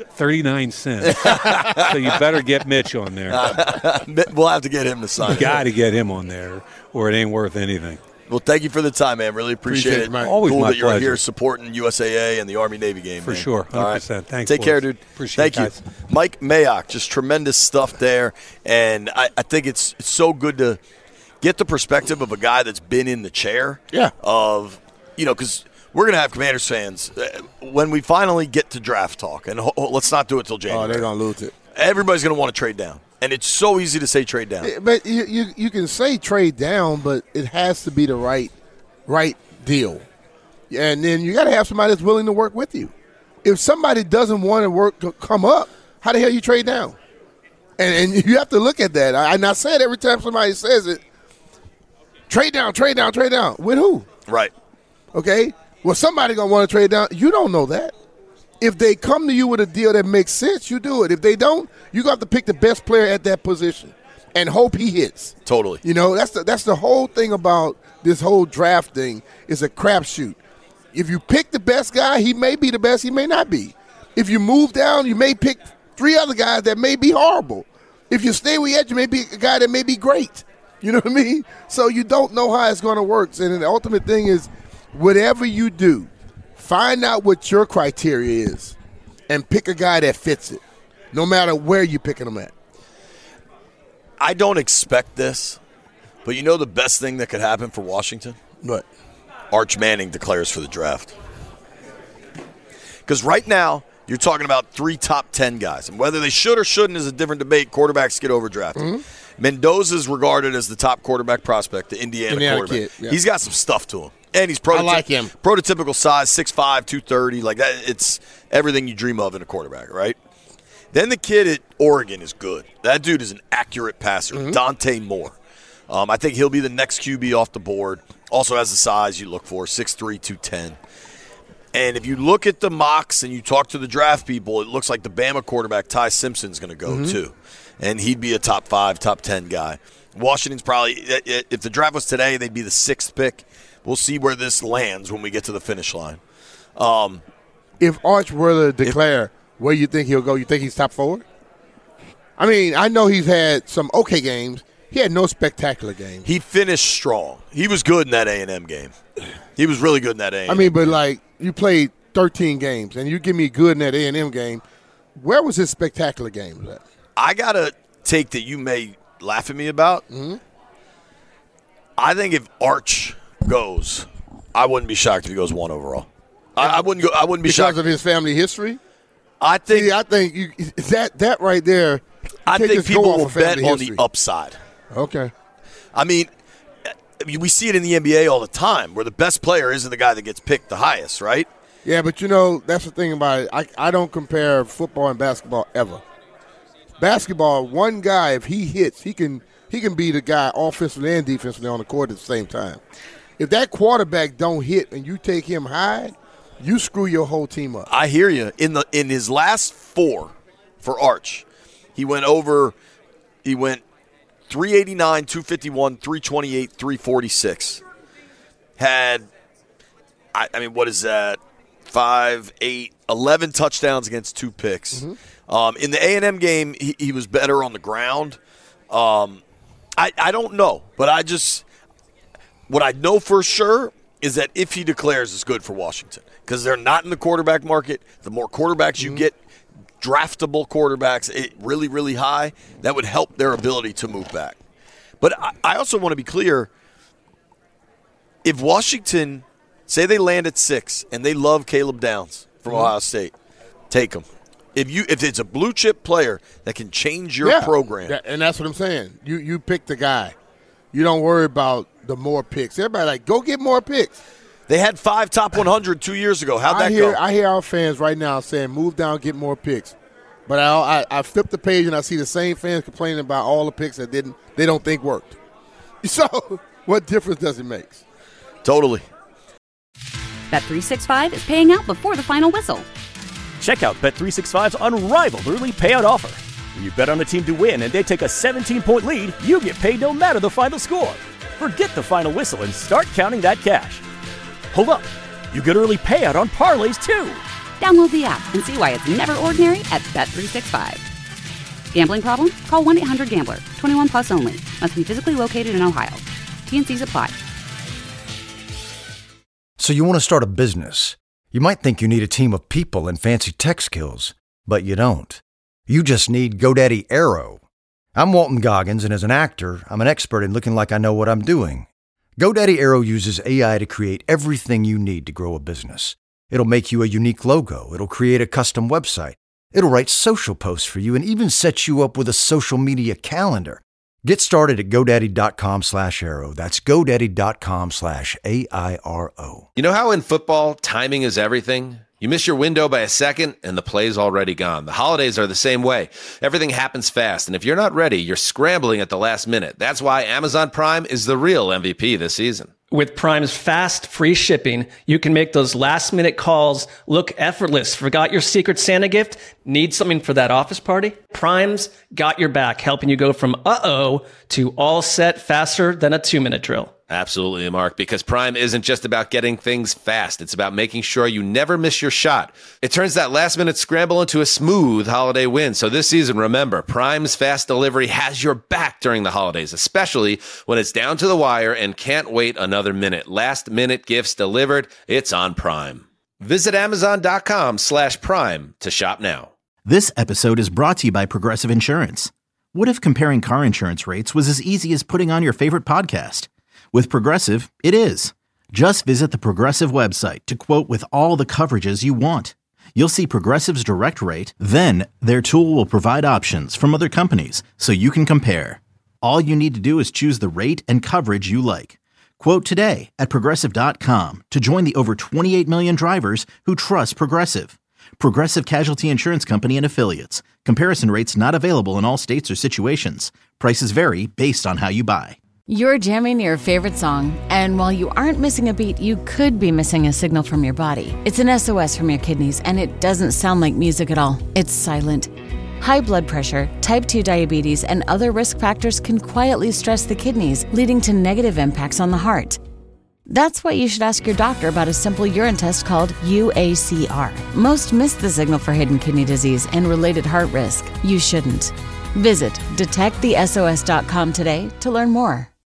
39 cents. So you better get Mitch on there. We'll have to get him to sign. You got to get him on there, or it ain't worth anything. Well, thank you for the time, man. Really appreciate it. Always cool my that you're pleasure. here supporting USAA and the Army-Navy game. For man. sure, 100%. All right. Thanks, Take boys. care, dude. Appreciate Thank it, you. guys. Mike Mayock, just tremendous stuff there. And I think it's so good to get the perspective of a guy that's been in the chair. Yeah. Because we're going to have Commanders fans when we finally get to draft talk. And let's not do it till January. Oh, they're going to lose it. Everybody's going to want to trade down. And it's so easy to say trade down. But you can say trade down, but it has to be the right deal. And then you got to have somebody that's willing to work with you. If somebody doesn't want to come up, how the hell you trade down? And you have to look at that. And I say it every time somebody says it. Trade down. With who? Right. Okay? Well, somebody going to want to trade down. You don't know that. If they come to you with a deal that makes sense, you do it. If they don't, you got to pick the best player at that position and hope he hits. Totally. That's the whole thing about this whole draft thing is a crapshoot. If you pick the best guy, he may be the best, he may not be. If you move down, you may pick 3 other guys that may be horrible. If you stay where you're at, you may be a guy that may be great. You know what I mean? So you don't know how it's going to work. And the ultimate thing is, whatever you do, find out what your criteria is and pick a guy that fits it, no matter where you're picking them at. I don't expect this, but you know the best thing that could happen for Washington? What? Arch Manning declares for the draft. Because right now, you're talking about 3 top 10 guys. And whether they should or shouldn't is a different debate. Quarterbacks get overdrafted. Mendoza's regarded as the top quarterback prospect, the Indiana quarterback. Kid, yeah. He's got some stuff to him. And he's I like him. Prototypical size, 6'5", 230. Like that, it's everything you dream of in a quarterback, right? Then the kid at Oregon is good. That dude is an accurate passer, Dante Moore. I think he'll be the next QB off the board. Also has the size you look for, 6'3", 210. And if you look at the mocks and you talk to the draft people, it looks like the Bama quarterback, Ty Simpson's going to go too. And he'd be a top 5, top 10 guy. Washington's probably, if the draft was today, they'd be the 6th pick. We'll see where this lands when we get to the finish line. If Arch were to declare where you think he'll go, you think he's top 4? I mean, I know he's had some okay games. he had no spectacular game. He finished strong. He was good in that A&M game. He was really good in that A&M. I mean, but like you played 13 games, and you give me good in that A&M game. Where was his spectacular game at? I got a take that you may laugh at me about. Mm-hmm. I think if Arch goes, I wouldn't be shocked if he goes 1 overall. I wouldn't go. I wouldn't be shocked because of his family history. I think. See, I think that right there. I think people will bet on the upside. Okay. I mean, we see it in the NBA all the time, where the best player isn't the guy that gets picked the highest, right? Yeah, but you know that's the thing about it. I don't compare football and basketball ever. Basketball, one guy, if he hits, he can be the guy offensively and defensively on the court at the same time. If that quarterback don't hit and you take him high, you screw your whole team up. I hear you. In his last 4 for Arch, he went 389, 251, 328, 346. Had, I mean, what is that? 5, 8, 11 touchdowns against 2 picks. Mm-hmm. In the A&M game, he was better on the ground. I don't know, but what I know for sure is that if he declares, it's good for Washington because they're not in the quarterback market. The more quarterbacks you get, draftable quarterbacks, really, really high, that would help their ability to move back. But I also want to be clear, if Washington, say they land at 6 and they love Caleb Downs from Ohio State, take him. If it's a blue chip player that can change your program. And that's what I'm saying. You pick the guy. You don't worry about the more picks. Everybody like, go get more picks. They had 5 top 100 2 years ago. How'd that go? I hear our fans right now saying, move down, get more picks. But I flip the page and I see the same fans complaining about all the picks that they don't think worked. So what difference does it make? Totally. Bet365 is paying out before the final whistle. Check out Bet365's unrivaled early payout offer. When you bet on a team to win and they take a 17-point lead, you get paid no matter the final score. Forget the final whistle and start counting that cash. Hold up. You get early payout on parlays, too. Download the app and see why it's never ordinary at Bet365. Gambling problem? Call 1-800-GAMBLER. 21 plus only. Must be physically located in Ohio. T&Cs apply. So you want to start a business. You might think you need a team of people and fancy tech skills, but you don't. You just need GoDaddy Aero. I'm Walton Goggins, and as an actor, I'm an expert in looking like I know what I'm doing. GoDaddy Aero uses AI to create everything you need to grow a business. It'll make you a unique logo. It'll create a custom website. It'll write social posts for you and even set you up with a social media calendar. Get started at GoDaddy.com/Aero. That's GoDaddy.com/AIRO. You know how in football, timing is everything? You miss your window by a second, and the play's already gone. The holidays are the same way. Everything happens fast, and if you're not ready, you're scrambling at the last minute. That's why Amazon Prime is the real MVP this season. With Prime's fast, free shipping, you can make those last-minute calls look effortless. Forgot your Secret Santa gift? Need something for that office party? Prime's got your back, helping you go from uh-oh to all set faster than a 2-minute drill. Absolutely, Mark, because Prime isn't just about getting things fast. It's about making sure you never miss your shot. It turns that last-minute scramble into a smooth holiday win. So this season, remember, Prime's fast delivery has your back during the holidays, especially when it's down to the wire and can't wait another minute. Last-minute gifts delivered. It's on Prime. Visit Amazon.com/Prime to shop now. This episode is brought to you by Progressive Insurance. What if comparing car insurance rates was as easy as putting on your favorite podcast? With Progressive, it is. Just visit the Progressive website to quote with all the coverages you want. You'll see Progressive's direct rate, then their tool will provide options from other companies so you can compare. All you need to do is choose the rate and coverage you like. Quote today at Progressive.com to join the over 28 million drivers who trust Progressive. Progressive Casualty Insurance Company and Affiliates. Comparison rates not available in all states or situations. Prices vary based on how you buy. You're jamming your favorite song, and while you aren't missing a beat, you could be missing a signal from your body. It's an SOS from your kidneys, and it doesn't sound like music at all. It's silent. High blood pressure, type 2 diabetes, and other risk factors can quietly stress the kidneys, leading to negative impacts on the heart. That's why you should ask your doctor about a simple urine test called UACR. Most miss the signal for hidden kidney disease and related heart risk. You shouldn't. Visit detectthesos.com today to learn more.